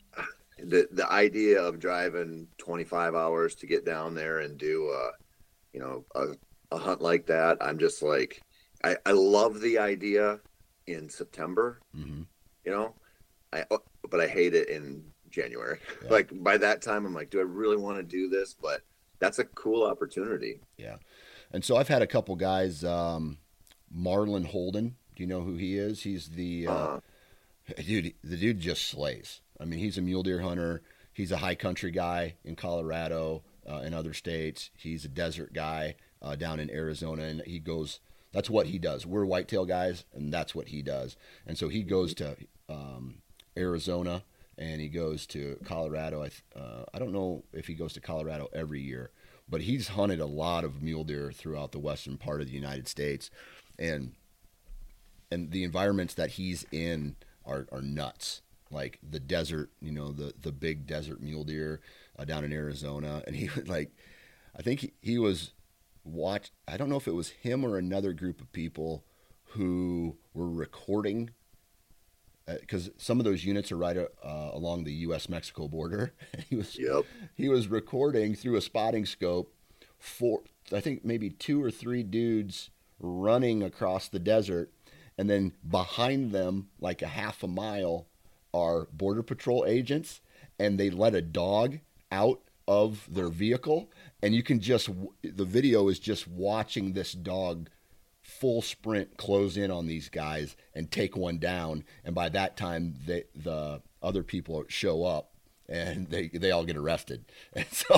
the the idea of driving twenty-five hours to get down there and do, a, you know, a, a hunt like that, I'm just like, I, I love the idea in September, mm-hmm. you know, I but I hate it in January. Yeah. Like, by that time, I'm like, do I really want to do this? But that's a cool opportunity. Yeah. And so I've had a couple guys, um, Marlon Holden. Do you know who he is? He's the, uh, uh, dude, the dude just slays. I mean, he's a mule deer hunter. He's a high country guy in Colorado uh, and other states. He's a desert guy uh, down in Arizona, and he goes, that's what he does. We're whitetail guys, and that's what he does. And so he goes to um, Arizona, and he goes to Colorado. I, uh, I don't know if he goes to Colorado every year, but he's hunted a lot of mule deer throughout the western part of the United States, and and the environments that he's in are, are nuts. Like the desert, you know, the the big desert mule deer uh, down in Arizona, and he would like, I think he, he was watch. I don't know if it was him or another group of people who were recording, because uh, some of those units are right uh, along the U S Mexico border. he was yep. he was recording through a spotting scope for, I think, maybe two or three dudes running across the desert, and then behind them, like a half a mile, are Border Patrol agents, and they let a dog out of their vehicle, and you can just, the video is just watching this dog full sprint close in on these guys and take one down, and by that time they, the other people show up and they they all get arrested. And so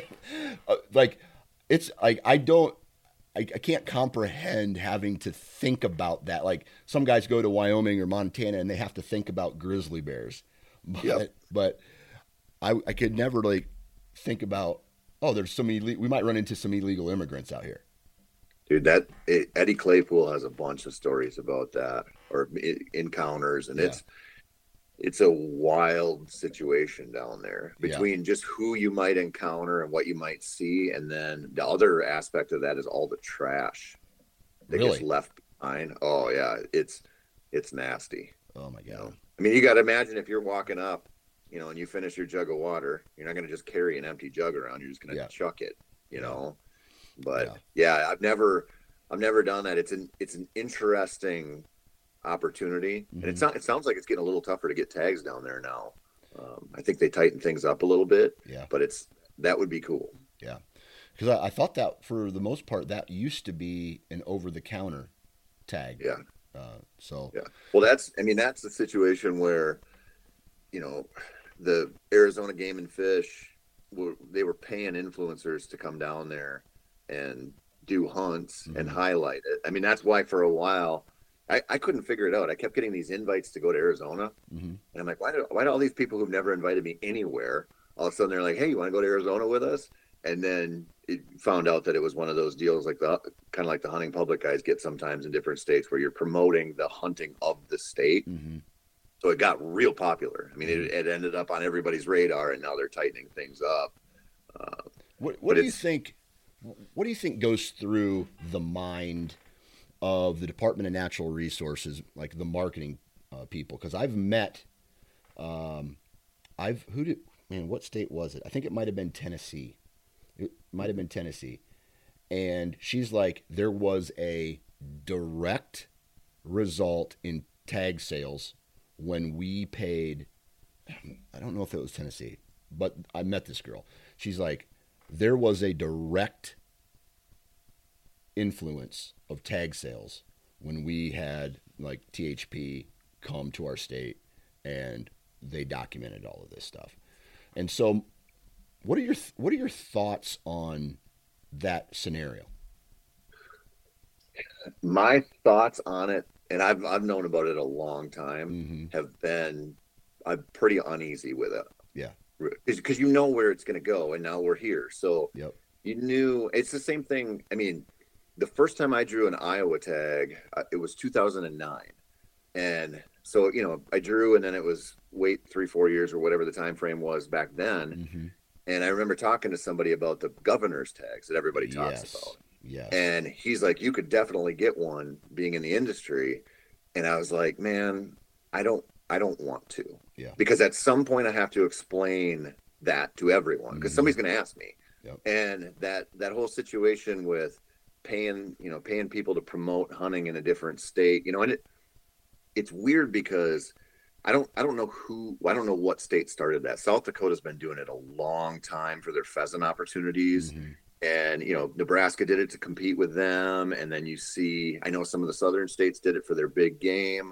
like it's like I don't I, I can't comprehend having to think about that. Like some guys go to Wyoming or Montana and they have to think about grizzly bears, but, yep. but I I could never like think about, oh, there's some ille- we might run into some illegal immigrants out here. Dude, that it, Eddie Claypool has a bunch of stories about that, or it, encounters, and yeah. it's it's a wild situation down there between yeah. just who you might encounter and what you might see, and then the other aspect of that is all the trash that really? gets left behind. Oh yeah, it's it's nasty. Oh my god! You know? I mean, you got to imagine if you're walking up, you know, and you finish your jug of water, you're not going to just carry an empty jug around. You're just going to yeah. chuck it, you know. But yeah. yeah, I've never, I've never done that. It's an, it's an interesting opportunity, mm-hmm. and it's not. It sounds like it's getting a little tougher to get tags down there now. Um, I think they tighten things up a little bit. Yeah, but it's that would be cool. Yeah, because I, I thought that for the most part that used to be an over-the-counter tag. Yeah. Uh, so. Yeah. Well, that's. I mean, that's the situation where, you know, the Arizona Game and Fish were they were paying influencers to come down there and do hunts mm-hmm. and highlight it. I mean, that's why for a while I, I couldn't figure it out. I kept getting these invites to go to Arizona, mm-hmm. and I'm like, why do why do all these people who've never invited me anywhere all of a sudden they're like, hey, you want to go to Arizona with us? And then it found out that it was one of those deals like the kind of like the hunting public guys get sometimes in different states where you're promoting the hunting of the state. Mm-hmm. So it got real popular. I mean, it, it ended up on everybody's radar, and now they're tightening things up. Uh, what what do you think? What do you think goes through the mind of the Department of Natural Resources, like the marketing uh, people? Because I've met, um, I've who did man? What state was it? I think it might have been Tennessee. It might have been Tennessee, and she's like, there was a direct result in tag sales when we paid, I don't know if it was Tennessee, but I met this girl. She's like, there was a direct influence of tag sales when we had like T H P come to our state and they documented all of this stuff. And so what are your what are your thoughts on that scenario? My thoughts on it, and I've I've known about it a long time, Mm-hmm. have been I'm pretty uneasy with it. Yeah. Because you know where it's going to go, and now we're here. So Yep. you knew it's the same thing. I mean, the first time I drew an Iowa tag, uh, it was two thousand nine, and so you know I drew, and then it was wait three four years or whatever the time frame was back then. Mm-hmm. And I remember talking to somebody about the governor's tags that everybody talks Yes. about. Yes. And he's like, you could definitely get one being in the industry. And I was like, man, I don't, I don't want to, Yeah. because at some point I have to explain that to everyone because Mhm. somebody's going to ask me. Yep. And that, that whole situation with paying, you know, paying people to promote hunting in a different state, you know, and it, it's weird because I don't, I don't know who, I don't know what state started that. South Dakota's been doing it a long time for their pheasant opportunities. Mhm. And, you know, Nebraska did it to compete with them. And then you see, I know some of the southern states did it for their big game.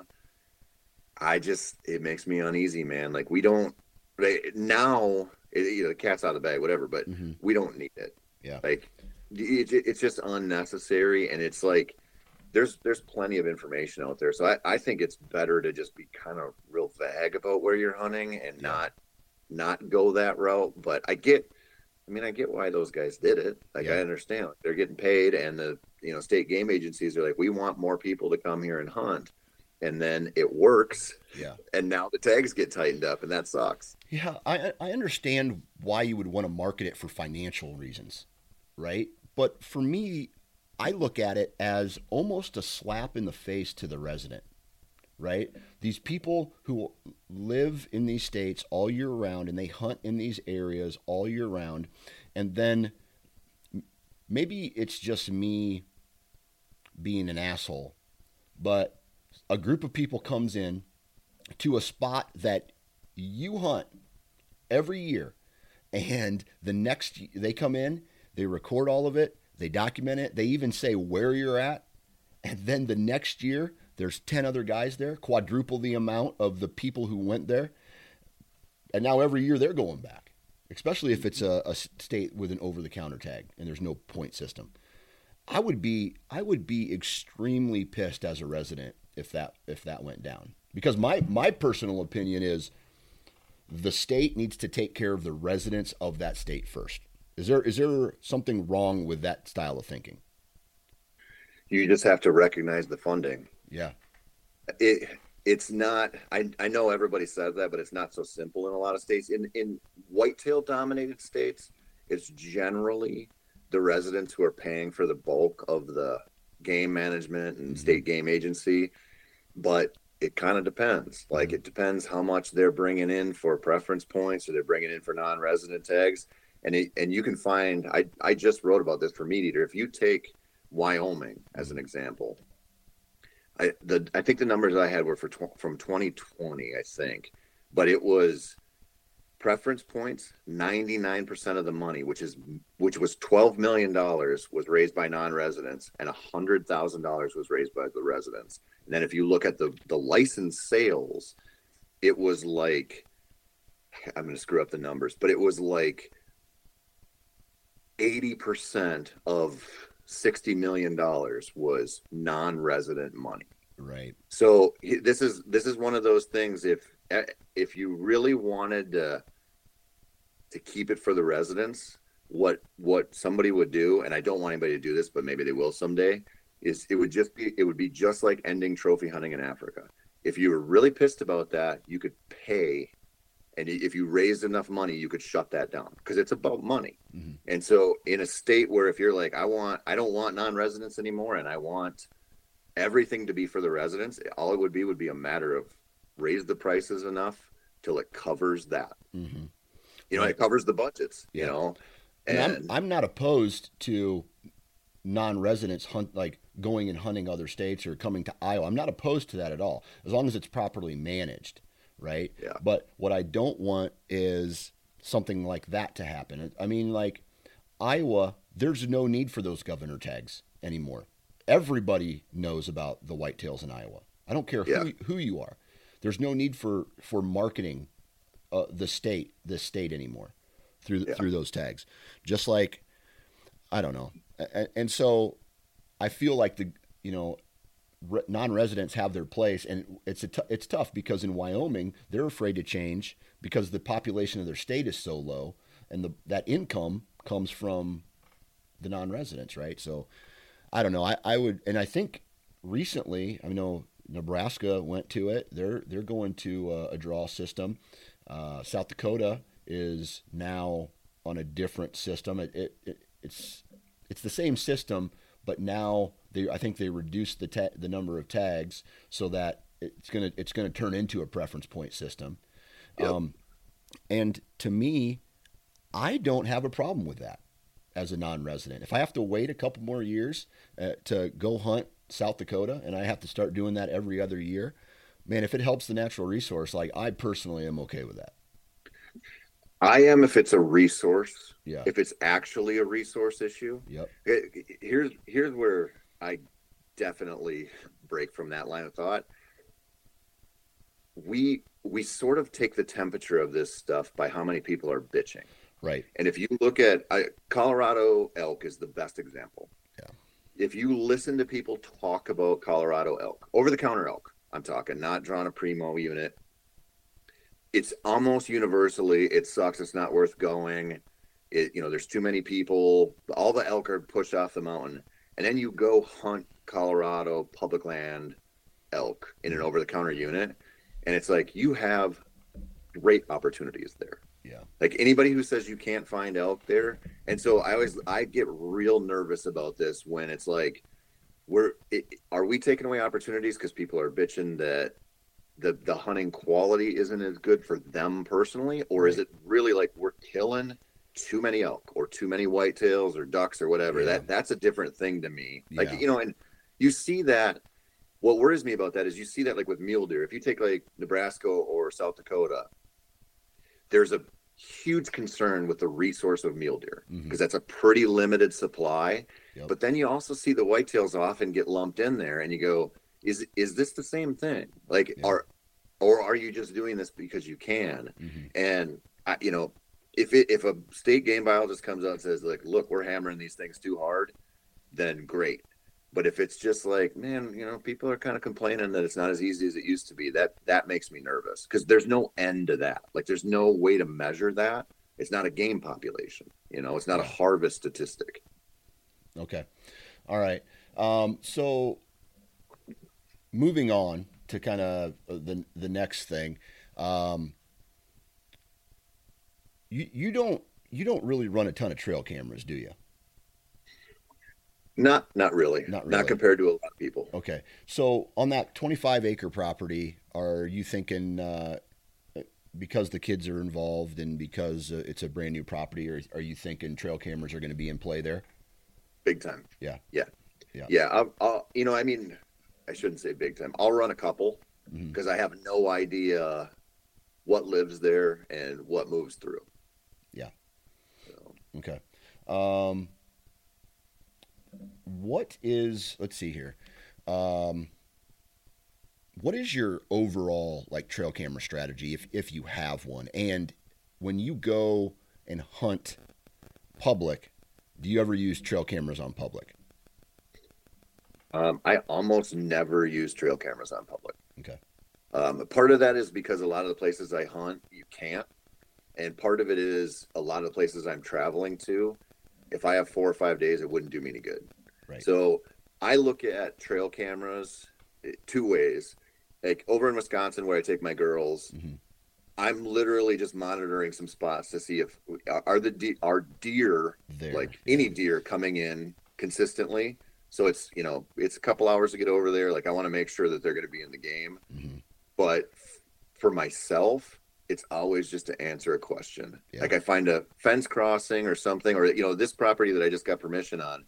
I just, it makes me uneasy, man. Like we don't, right, now, it, you know, the cat's out of the bag, whatever, but Mhm. we don't need it. Yeah. Like it, it's just unnecessary. And it's like, there's, there's plenty of information out there. So I, I think it's better to just be kind of real vague about where you're hunting and Yeah. not, not go that route. But I get, I mean, I get why those guys did it. Like, Yeah. I understand they're getting paid, and the, you know, state game agencies are like, we want more people to come here and hunt. And then it works. Yeah. And now the tags get tightened up, and that sucks. Yeah, I I understand why you would want to market it for financial reasons, right? But for me, I look at it as almost a slap in the face to the resident, right? These people who live in these states all year round and they hunt in these areas all year round, and then maybe it's just me being an asshole, but a group of people comes in to a spot that you hunt every year, and the next they come in, they record all of it, they document it, they even say where you're at, and then the next year there's ten other guys there, quadruple the amount of the people who went there, and now every year they're going back, especially if it's a, a state with an over-the-counter tag and there's no point system. I would be I would be extremely pissed as a resident if that if that went down, because my my personal opinion is the state needs to take care of the residents of that state first. Is there is there something wrong with that style of thinking? You just have to recognize the funding. Yeah. It it's not. I I know everybody says that, but it's not so simple in a lot of states. In in whitetail dominated states, it's generally the residents who are paying for the bulk of the game management and mm-hmm. state game agency. But it kind of depends. Like mm-hmm. it depends how much they're bringing in for preference points, or they're bringing in for non-resident tags. And it, and you can find. I I just wrote about this for Meat Eater. If you take Wyoming as an example, I the I think the numbers I had were for tw- from twenty twenty, I think, but it was preference points. ninety-nine percent of the money, which is which was twelve million dollars, was raised by non-residents, and one hundred thousand dollars was raised by the residents. And then if you look at the the license sales, it was like, I'm going to screw up the numbers, but it was like eighty percent of sixty million dollars was non-resident money. Right. So this is this is one of those things. If if you really wanted to to keep it for the residents, what what somebody would do, and I don't want anybody to do this, but maybe they will someday, is it would just be it would be just like ending trophy hunting in Africa. If you were really pissed about that, you could pay. And if you raised enough money, you could shut that down, because it's about money. Mm-hmm. And so in a state where if you're like, I want, I don't want non-residents anymore, and I want everything to be for the residents, all it would be would be a matter of raise the prices enough till it covers that. Mm-hmm. You know, right. It covers the budgets, yeah. you know. And, and I'm, I'm not opposed to non-residents hunt, like going and hunting other states or coming to Iowa. I'm not opposed to that at all, as long as it's properly managed, right? Yeah. But what I don't want is something like that to happen. I mean, like Iowa, there's no need for those governor tags anymore. Everybody knows about the whitetails in Iowa. I don't care Yeah. who who you are. There's no need for for marketing uh, the state the state anymore through the, Yeah. through those tags. Just like, I don't know. And, and so I feel like the, you know, re- non-residents have their place, and it's a t- it's tough because in Wyoming they're afraid to change because the population of their state is so low, and the that income comes from the non-residents, right? So I don't know. I, I would, and I think recently, I know Nebraska went to it. They're they're going to uh, a draw system. Uh, South Dakota is now on a different system. It, it, it it's it's the same system, but now they I think they reduced the ta- the number of tags so that it's gonna it's gonna turn into a preference point system. Yep. Um, and to me, I don't have a problem with that as a non-resident. If I have to wait a couple more years uh, to go hunt South Dakota, and I have to start doing that every other year, man, if it helps the natural resource, like I personally am okay with that. I am if it's a resource. Yeah. If it's actually a resource issue. Yep. It- here's here's where I definitely break from that line of thought. We we sort of take the temperature of this stuff by how many people are bitching. Right. And if you look at I, Colorado elk is the best example. Yeah. If you listen to people talk about Colorado elk, over-the-counter elk, I'm talking, not drawn a primo unit, it's almost universally, it sucks, it's not worth going. It, you know, there's too many people. All the elk are pushed off the mountain. And then you go hunt Colorado public land elk in an over-the-counter unit, and it's like you have great opportunities there. Yeah. Like anybody who says you can't find elk there. And so I always, I get real nervous about this when it's like, we're, it, are we taking away opportunities because people are bitching that the, the hunting quality isn't as good for them personally? Or is it really like we're killing too many elk or too many whitetails or ducks or whatever? Yeah. That that's a different thing to me. Like, Yeah. you know, and you see that, what worries me about that is you see that like with mule deer. If you take like Nebraska or South Dakota, there's a huge concern with the resource of mule deer because Mhm. that's a pretty limited supply. Yep. But then you also see the whitetails often get lumped in there, and you go, is is this the same thing? Like, Yeah. are or are you just doing this because you can? Mhm. And I, you know, if it if a state game biologist comes out and says like, look, we're hammering these things too hard, then great. But if it's just like, man, you know, people are kind of complaining that it's not as easy as it used to be, that that makes me nervous because there's no end to that. Like, there's no way to measure that. It's not a game population, you know, it's not a harvest statistic. Okay. All right. Um, so moving on to kind of the the next thing, um, you you don't you don't really run a ton of trail cameras, do you? Not not really. Not really. Not compared to a lot of people. Okay. So on that twenty-five acre property, are you thinking uh, because the kids are involved and because uh, it's a brand new property, or are you thinking trail cameras are going to be in play there? Big time. Yeah. Yeah. Yeah. Yeah. I'll, I'll, you know, I mean, I shouldn't say big time. I'll run a couple because Mhm. I have no idea what lives there and what moves through. Yeah. So, Okay. Um, what is, let's see here. Um, what is your overall like trail camera strategy if, if you have one? And when you go and hunt public, do you ever use trail cameras on public? um, I almost never use trail cameras on public. Okay. Um, part of that is because a lot of the places I hunt, you can't. And part of it is a lot of the places I'm traveling to, if I have four or five days, it wouldn't do me any good. Right. So I look at trail cameras two ways. Like over in Wisconsin where I take my girls, Mhm. I'm literally just monitoring some spots to see if are the de- are deer There, like yeah. any deer coming in consistently. So it's, you know, it's a couple hours to get over there. Like I want to make sure that they're going to be in the game. Mhm. But f- for myself, it's always just to answer a question. Yeah. Like I find a fence crossing or something, or, you know, this property that I just got permission on,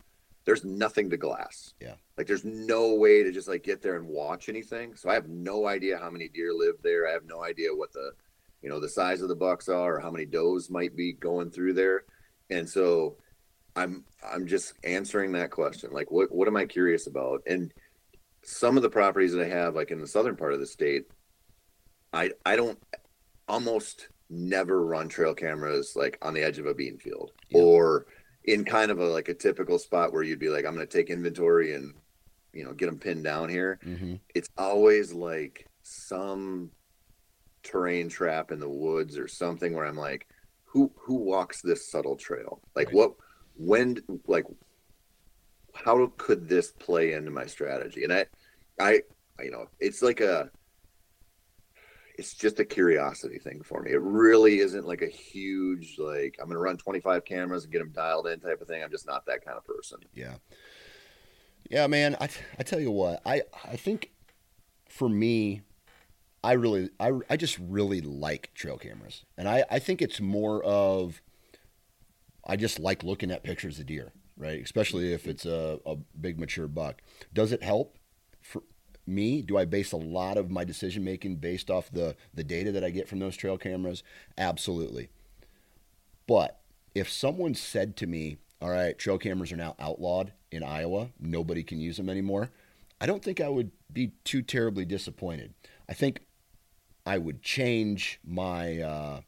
there's nothing to glass. Yeah. Like there's no way to just like get there and watch anything. So I have no idea how many deer live there. I have no idea what the, you know, the size of the bucks are or how many does might be going through there. And so I'm, I'm just answering that question. Like, what, what am I curious about? And some of the properties that I have, like in the southern part of the state, I, I don't almost never run trail cameras like on the edge of a bean field yeah. or in kind of a like a typical spot where you'd be like, I'm going to take inventory and, you know, get them pinned down here. Mm-hmm. It's always like some terrain trap in the woods or something where I'm like, who, who walks this subtle trail? Like right. what, when, like, how could this play into my strategy? And I, I, you know, it's like a, it's just a curiosity thing for me. It really isn't like a huge, like, I'm going to run twenty-five cameras and get them dialed in type of thing. I'm just not that kind of person. Yeah. Yeah, man. I, I tell you what, I, I think for me, I really, I, I just really like trail cameras. And I, I think it's more of, I just like looking at pictures of deer, right? Especially if it's a, a big mature buck. Does it help? For me, do I base a lot of my decision making based off the the data that I get from those trail cameras? Absolutely. But if someone said to me, all right, trail cameras are now outlawed in Iowa, nobody can use them anymore, I don't think I would be too terribly disappointed. I think I would change my uh,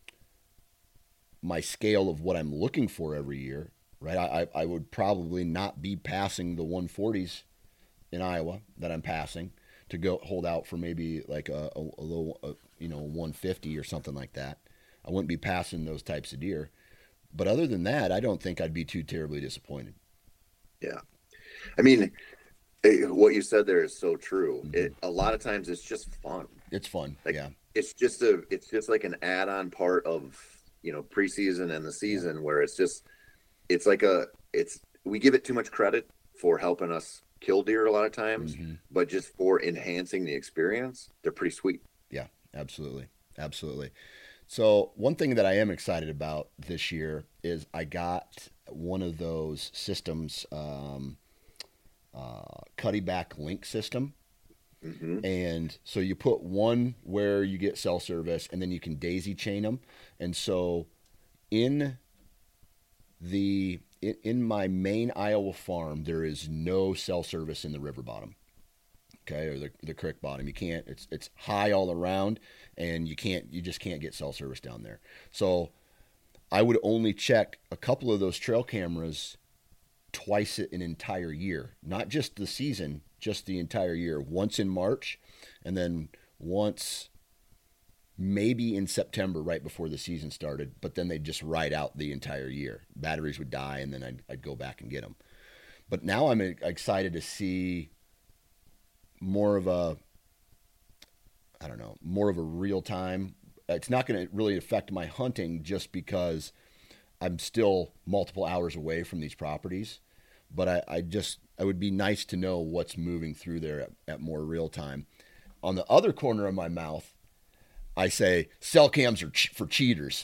my scale of what I'm looking for every year, right? I, I would probably not be passing the one forties in Iowa that I'm passing to go hold out for maybe like a, a, a little, a, you know, one fifty or something like that. I wouldn't be passing those types of deer. But other than that, I don't think I'd be too terribly disappointed. Yeah. I mean, it, what you said there is so true. Mm-hmm. It, a lot of times it's just fun. It's fun. Like, yeah. It's just a, it's just like an add-on part of, you know, preseason and the season yeah. where it's just, it's like a, it's, we give it too much credit for helping us kill deer a lot of times, mm-hmm. but just for enhancing the experience, they're pretty sweet. Yeah, absolutely. Absolutely. So one thing that I am excited about this year is I got one of those systems, um, uh, Cuddyback Link system. Mm-hmm. And so you put one where you get cell service and then you can daisy chain them. And so in the, in, in my main Iowa farm, there is no cell service in the river bottom. Okay. Or the, the creek bottom. You can't, it's, it's high all around and you can't, you just can't get cell service down there. So I would only check a couple of those trail cameras twice an entire year, not just the season, just the entire year, once in March and then once maybe in September right before the season started, but then they'd just ride out the entire year. Batteries would die and then I'd, I'd go back and get them. But now I'm excited to see more of a, I don't know, more of a real time. It's not going to really affect my hunting just because I'm still multiple hours away from these properties. But I, I just, it would be nice to know what's moving through there at, at more real time. On the other corner of my mouth, I say cell cams are ch- for cheaters.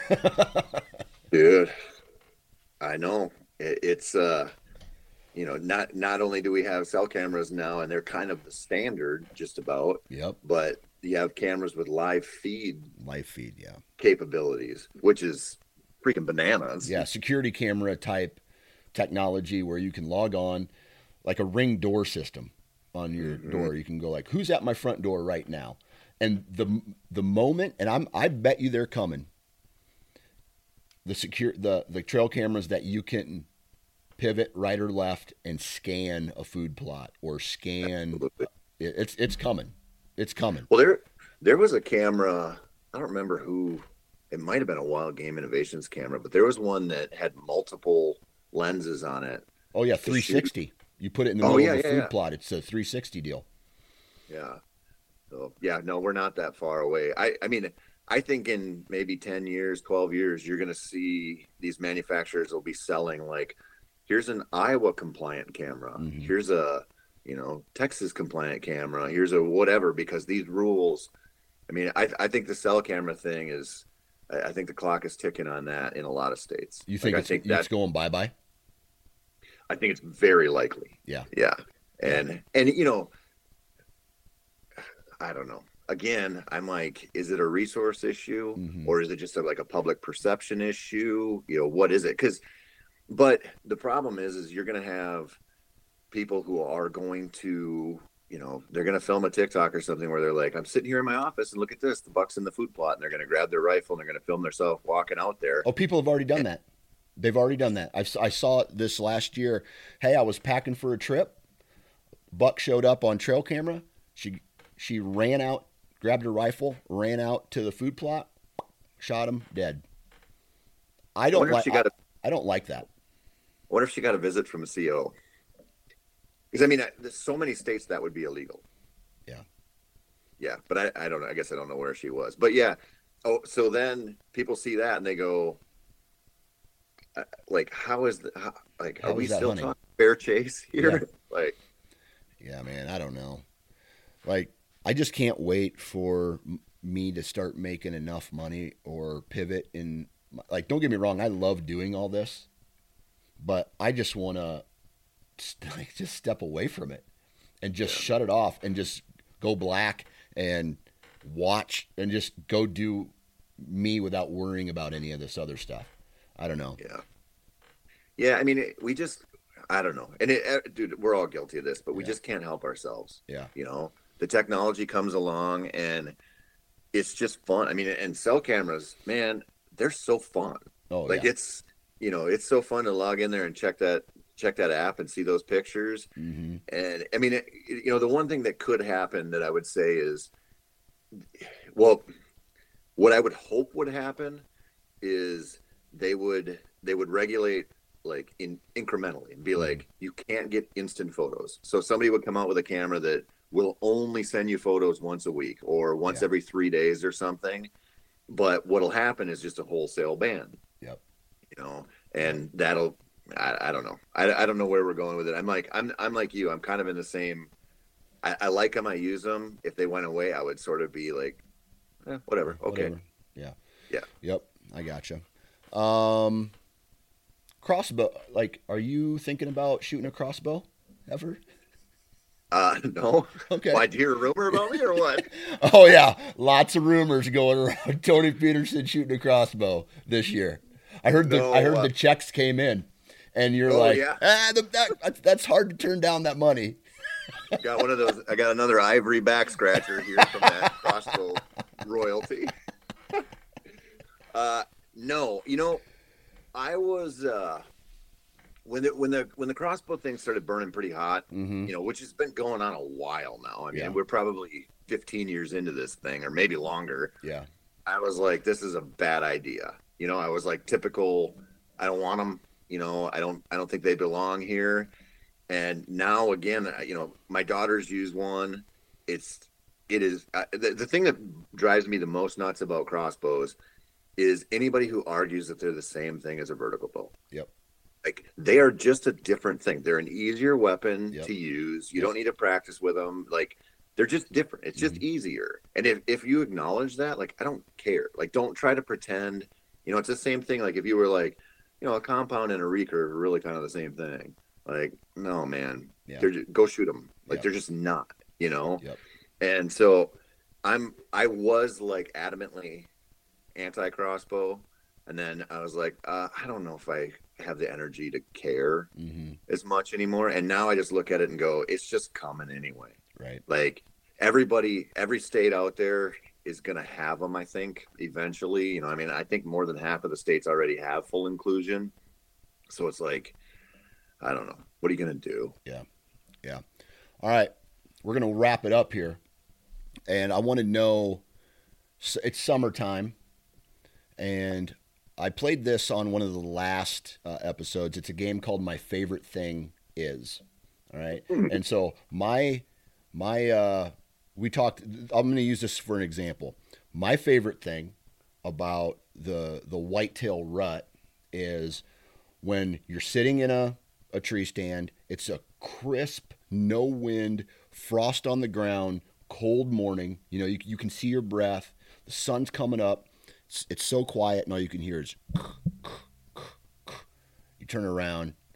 Dude, I know it, it's, uh, you know, not, not only do we have cell cameras now and they're kind of the standard just about, yep. but you have cameras with live feed, live feed, yeah, capabilities, which is freaking bananas. Yeah. Security camera type technology where you can log on like a Ring door system on your mm-hmm. door. You can go like, who's at my front door right now? And the the moment, and I'm I bet you they're coming. The secure the the trail cameras that you can pivot right or left and scan a food plot or scan. Absolutely. It's it's coming. It's coming. Well, there there was a camera. I don't remember who. It might have been a Wild Game Innovations camera, but there was one that had multiple lenses on it. Oh yeah, three sixty. You put it in the oh, middle yeah, of a yeah, food yeah. plot. It's a three sixty deal. Yeah. So yeah, no, we're not that far away. I, I mean, I think in maybe ten years, twelve years, you're going to see these manufacturers will be selling like, here's an Iowa compliant camera. Mm-hmm. Here's a, you know, Texas compliant camera. Here's a whatever, because these rules, I mean, I, I think the cell camera thing is, I, I think the clock is ticking on that in a lot of states. You think, like, it's, I think it's going bye-bye? I I think it's very likely. Yeah. Yeah. And, and, you know, I don't know. Again, I'm like, is it a resource issue mm-hmm. or is it just a, like a public perception issue? You know, what is it? Because, but the problem is, is you're going to have people who are going to, you know, they're going to film a TikTok or something where they're like, I'm sitting here in my office and look at this, the buck's in the food plot, and they're going to grab their rifle and they're going to film themselves walking out there. Oh, people have already done and, that. They've already done that. I, I saw it this last year. Hey, I was packing for a trip. Buck showed up on trail camera. She she ran out, grabbed her rifle, ran out to the food plot, shot him dead. I don't like. I, I don't like that. I wonder if she got a visit from a C O. Because I mean, there's so many states that would be illegal. Yeah. Yeah, but I, I don't know. I guess I don't know where she was. But yeah. Oh, so then people see that and they go, uh, like, how is the how, like? How are we still hunting? Talking fair chase here? Yeah. Like. Yeah, man, I don't know. Like, I just can't wait for m- me to start making enough money or pivot in. Like, don't get me wrong, I love doing all this, but I just want to st- like, just step away from it and just yeah. shut it off and just go black and watch and just go do me without worrying about any of this other stuff. I don't know. Yeah. Yeah, I mean, it, we just. I don't know. And it, dude, we're all guilty of this, but we yeah. just can't help ourselves. Yeah. You know, the technology comes along and it's just fun. I mean, and cell cameras, man, they're so fun. Oh, like yeah. it's, you know, it's so fun to log in there and check that, check that app and see those pictures. Mm-hmm. And I mean, it, you know, the one thing that could happen that I would say is, well, what I would hope would happen is they would, they would regulate like in incrementally and be like, you can't get instant photos. So somebody would come out with a camera that will only send you photos once a week or once yeah. every three days or something. But what'll happen is just a wholesale ban. Yep. You know, and that'll, I, I don't know. I, I don't know where we're going with it. I'm like, I'm, I'm like you, I'm kind of in the same, I, I like them. I use them. If they went away, I would sort of be like, eh, whatever. Okay. Whatever. Yeah. Yeah. Yep. I gotcha. Um, Crossbow, like, are you thinking about shooting a crossbow ever? Uh, no. Okay. Why, do you hear a rumor about me or what? Oh, yeah. Lots of rumors going around. Tony Peterson shooting a crossbow this year. I heard the no, I heard uh, the checks came in, and you're oh, like, yeah. ah, the, that, that's hard to turn down that money. Got one of those. I got another ivory back scratcher here from that crossbow royalty. Uh, no, you know. I was uh, when the when the when the crossbow thing started burning pretty hot, mm-hmm. you know, which has been going on a while now. I mean, yeah. we're probably fifteen years into this thing, or maybe longer. Yeah. I was like, this is a bad idea. You know, I was like, typical. I don't want them. You know, I don't. I don't think they belong here. And now again, you know, my daughters use one. It's it is uh, the the thing that drives me the most nuts about crossbows is anybody who argues that they're the same thing as a vertical bow. Yep. Like, they are just a different thing. They're an easier weapon yep. to use. You yep. don't need to practice with them. Like, they're just different. It's just mm-hmm. easier. And if, if you acknowledge that, like, I don't care. Like, don't try to pretend. You know, it's the same thing. Like, if you were like, you know, a compound and a recurve are really kind of the same thing. Like, no, man. Yeah. They're just, go shoot them. Like, yep. they're just not, you know? Yep. And so I'm, I was, like, adamantly anti-crossbow, and then I was like, uh, I don't know if I have the energy to care mm-hmm. as much anymore. And now I just look at it and go, it's just coming anyway. Right. Like, everybody, every state out there is going to have them, I think, eventually. You know, I mean, I think more than half of the states already have full inclusion. So it's like, I don't know. What are you going to do? Yeah. Yeah. All right. We're going to wrap it up here. And I want to know, it's summertime. And I played this on one of the last uh, episodes. It's a game called My Favorite Thing Is. All right. And so my, my, uh, we talked, I'm going to use this for an example. My favorite thing about the, the whitetail rut is when you're sitting in a, a tree stand, it's a crisp, no wind, frost on the ground, cold morning. You know, you, you can see your breath. The sun's coming up. It's, it's so quiet, and all you can hear is you turn around,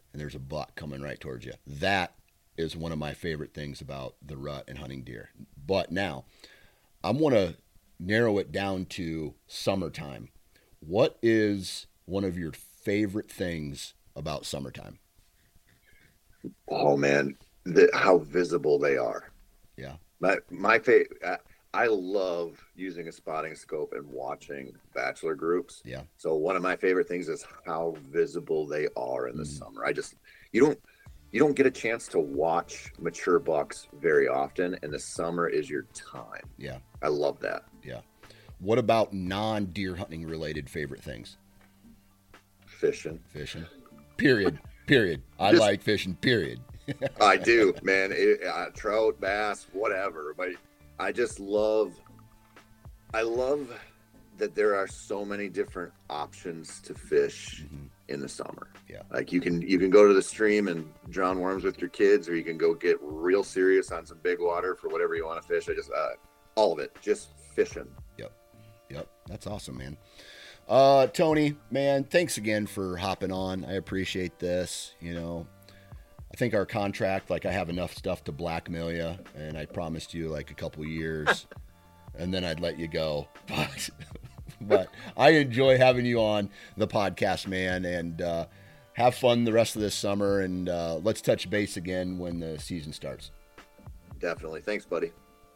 and there's a buck coming right towards you. That is one of my favorite things about the rut and hunting deer. But now, I want to narrow it down to summertime. What is one of your favorite things about summertime? Oh man, the, how visible they are. Yeah. My my favorite. I, I love using a spotting scope and watching bachelor groups. Yeah. So one of my favorite things is how visible they are in the Mm-hmm. summer. I just you don't you don't get a chance to watch mature bucks very often, and the summer is your time. Yeah. I love that. Yeah. What about non-deer hunting related favorite things? Fishing. Fishing. Period. Period. I Just- like fishing. Period. I do, man. It, uh, trout, bass, whatever. But I just love, I love that there are so many different options to fish Mm-hmm. in the summer. Yeah. Like you can, you can go to the stream and drown worms with your kids, or you can go get real serious on some big water for whatever you want to fish. I just, uh, all of it, just fishing. Yep. Yep. That's awesome, man. Uh, Tony, man, thanks again for hopping on. I appreciate this. You know, I think our contract, like I have enough stuff to blackmail you, and I promised you like a couple years and then I'd let you go. But, but I enjoy having you on the podcast, man, and, uh, have fun the rest of this summer, and, uh, let's touch base again when the season starts. Definitely. Thanks, buddy.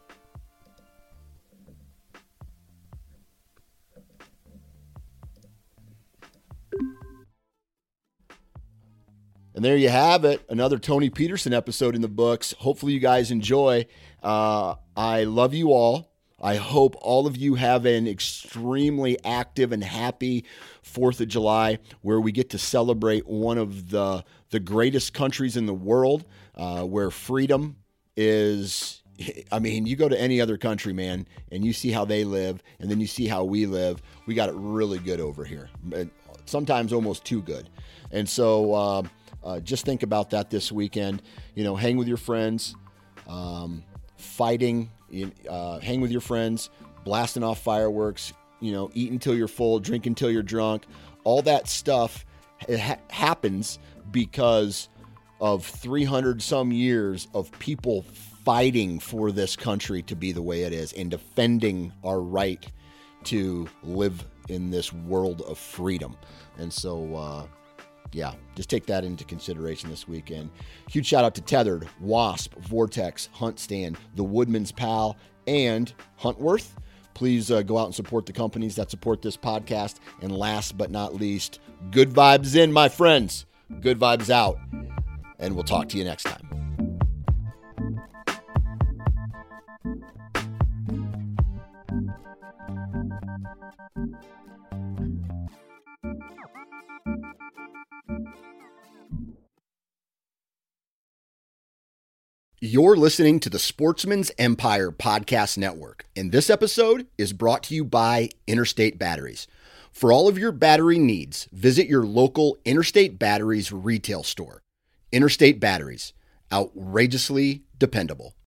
And there you have it. Another Tony Peterson episode in the books. Hopefully you guys enjoy. Uh, I love you all. I hope all of you have an extremely active and happy fourth of July, where we get to celebrate one of the, the greatest countries in the world, uh, where freedom is, I mean, you go to any other country, man, and you see how they live, and then you see how we live. We got it really good over here. Sometimes almost too good. And so, uh, Uh, just think about that this weekend. You know, hang with your friends, um, fighting, uh, hang with your friends, blasting off fireworks, you know, eat until you're full, drink until you're drunk. All that stuff it ha- happens because of three hundred some years of people fighting for this country to be the way it is and defending our right to live in this world of freedom. And so, uh, yeah, just take that into consideration this weekend. Huge shout out to Tethered, Wasp, Vortex, Hunt Stand, The Woodman's Pal, and Huntworth. Please uh, go out and support the companies that support this podcast. And last but not least, good vibes in, my friends. Good vibes out. And we'll talk to you next time. You're listening to the Sportsman's Empire Podcast Network, and this episode is brought to you by Interstate Batteries. For all of your battery needs, visit your local Interstate Batteries retail store. Interstate Batteries, outrageously dependable.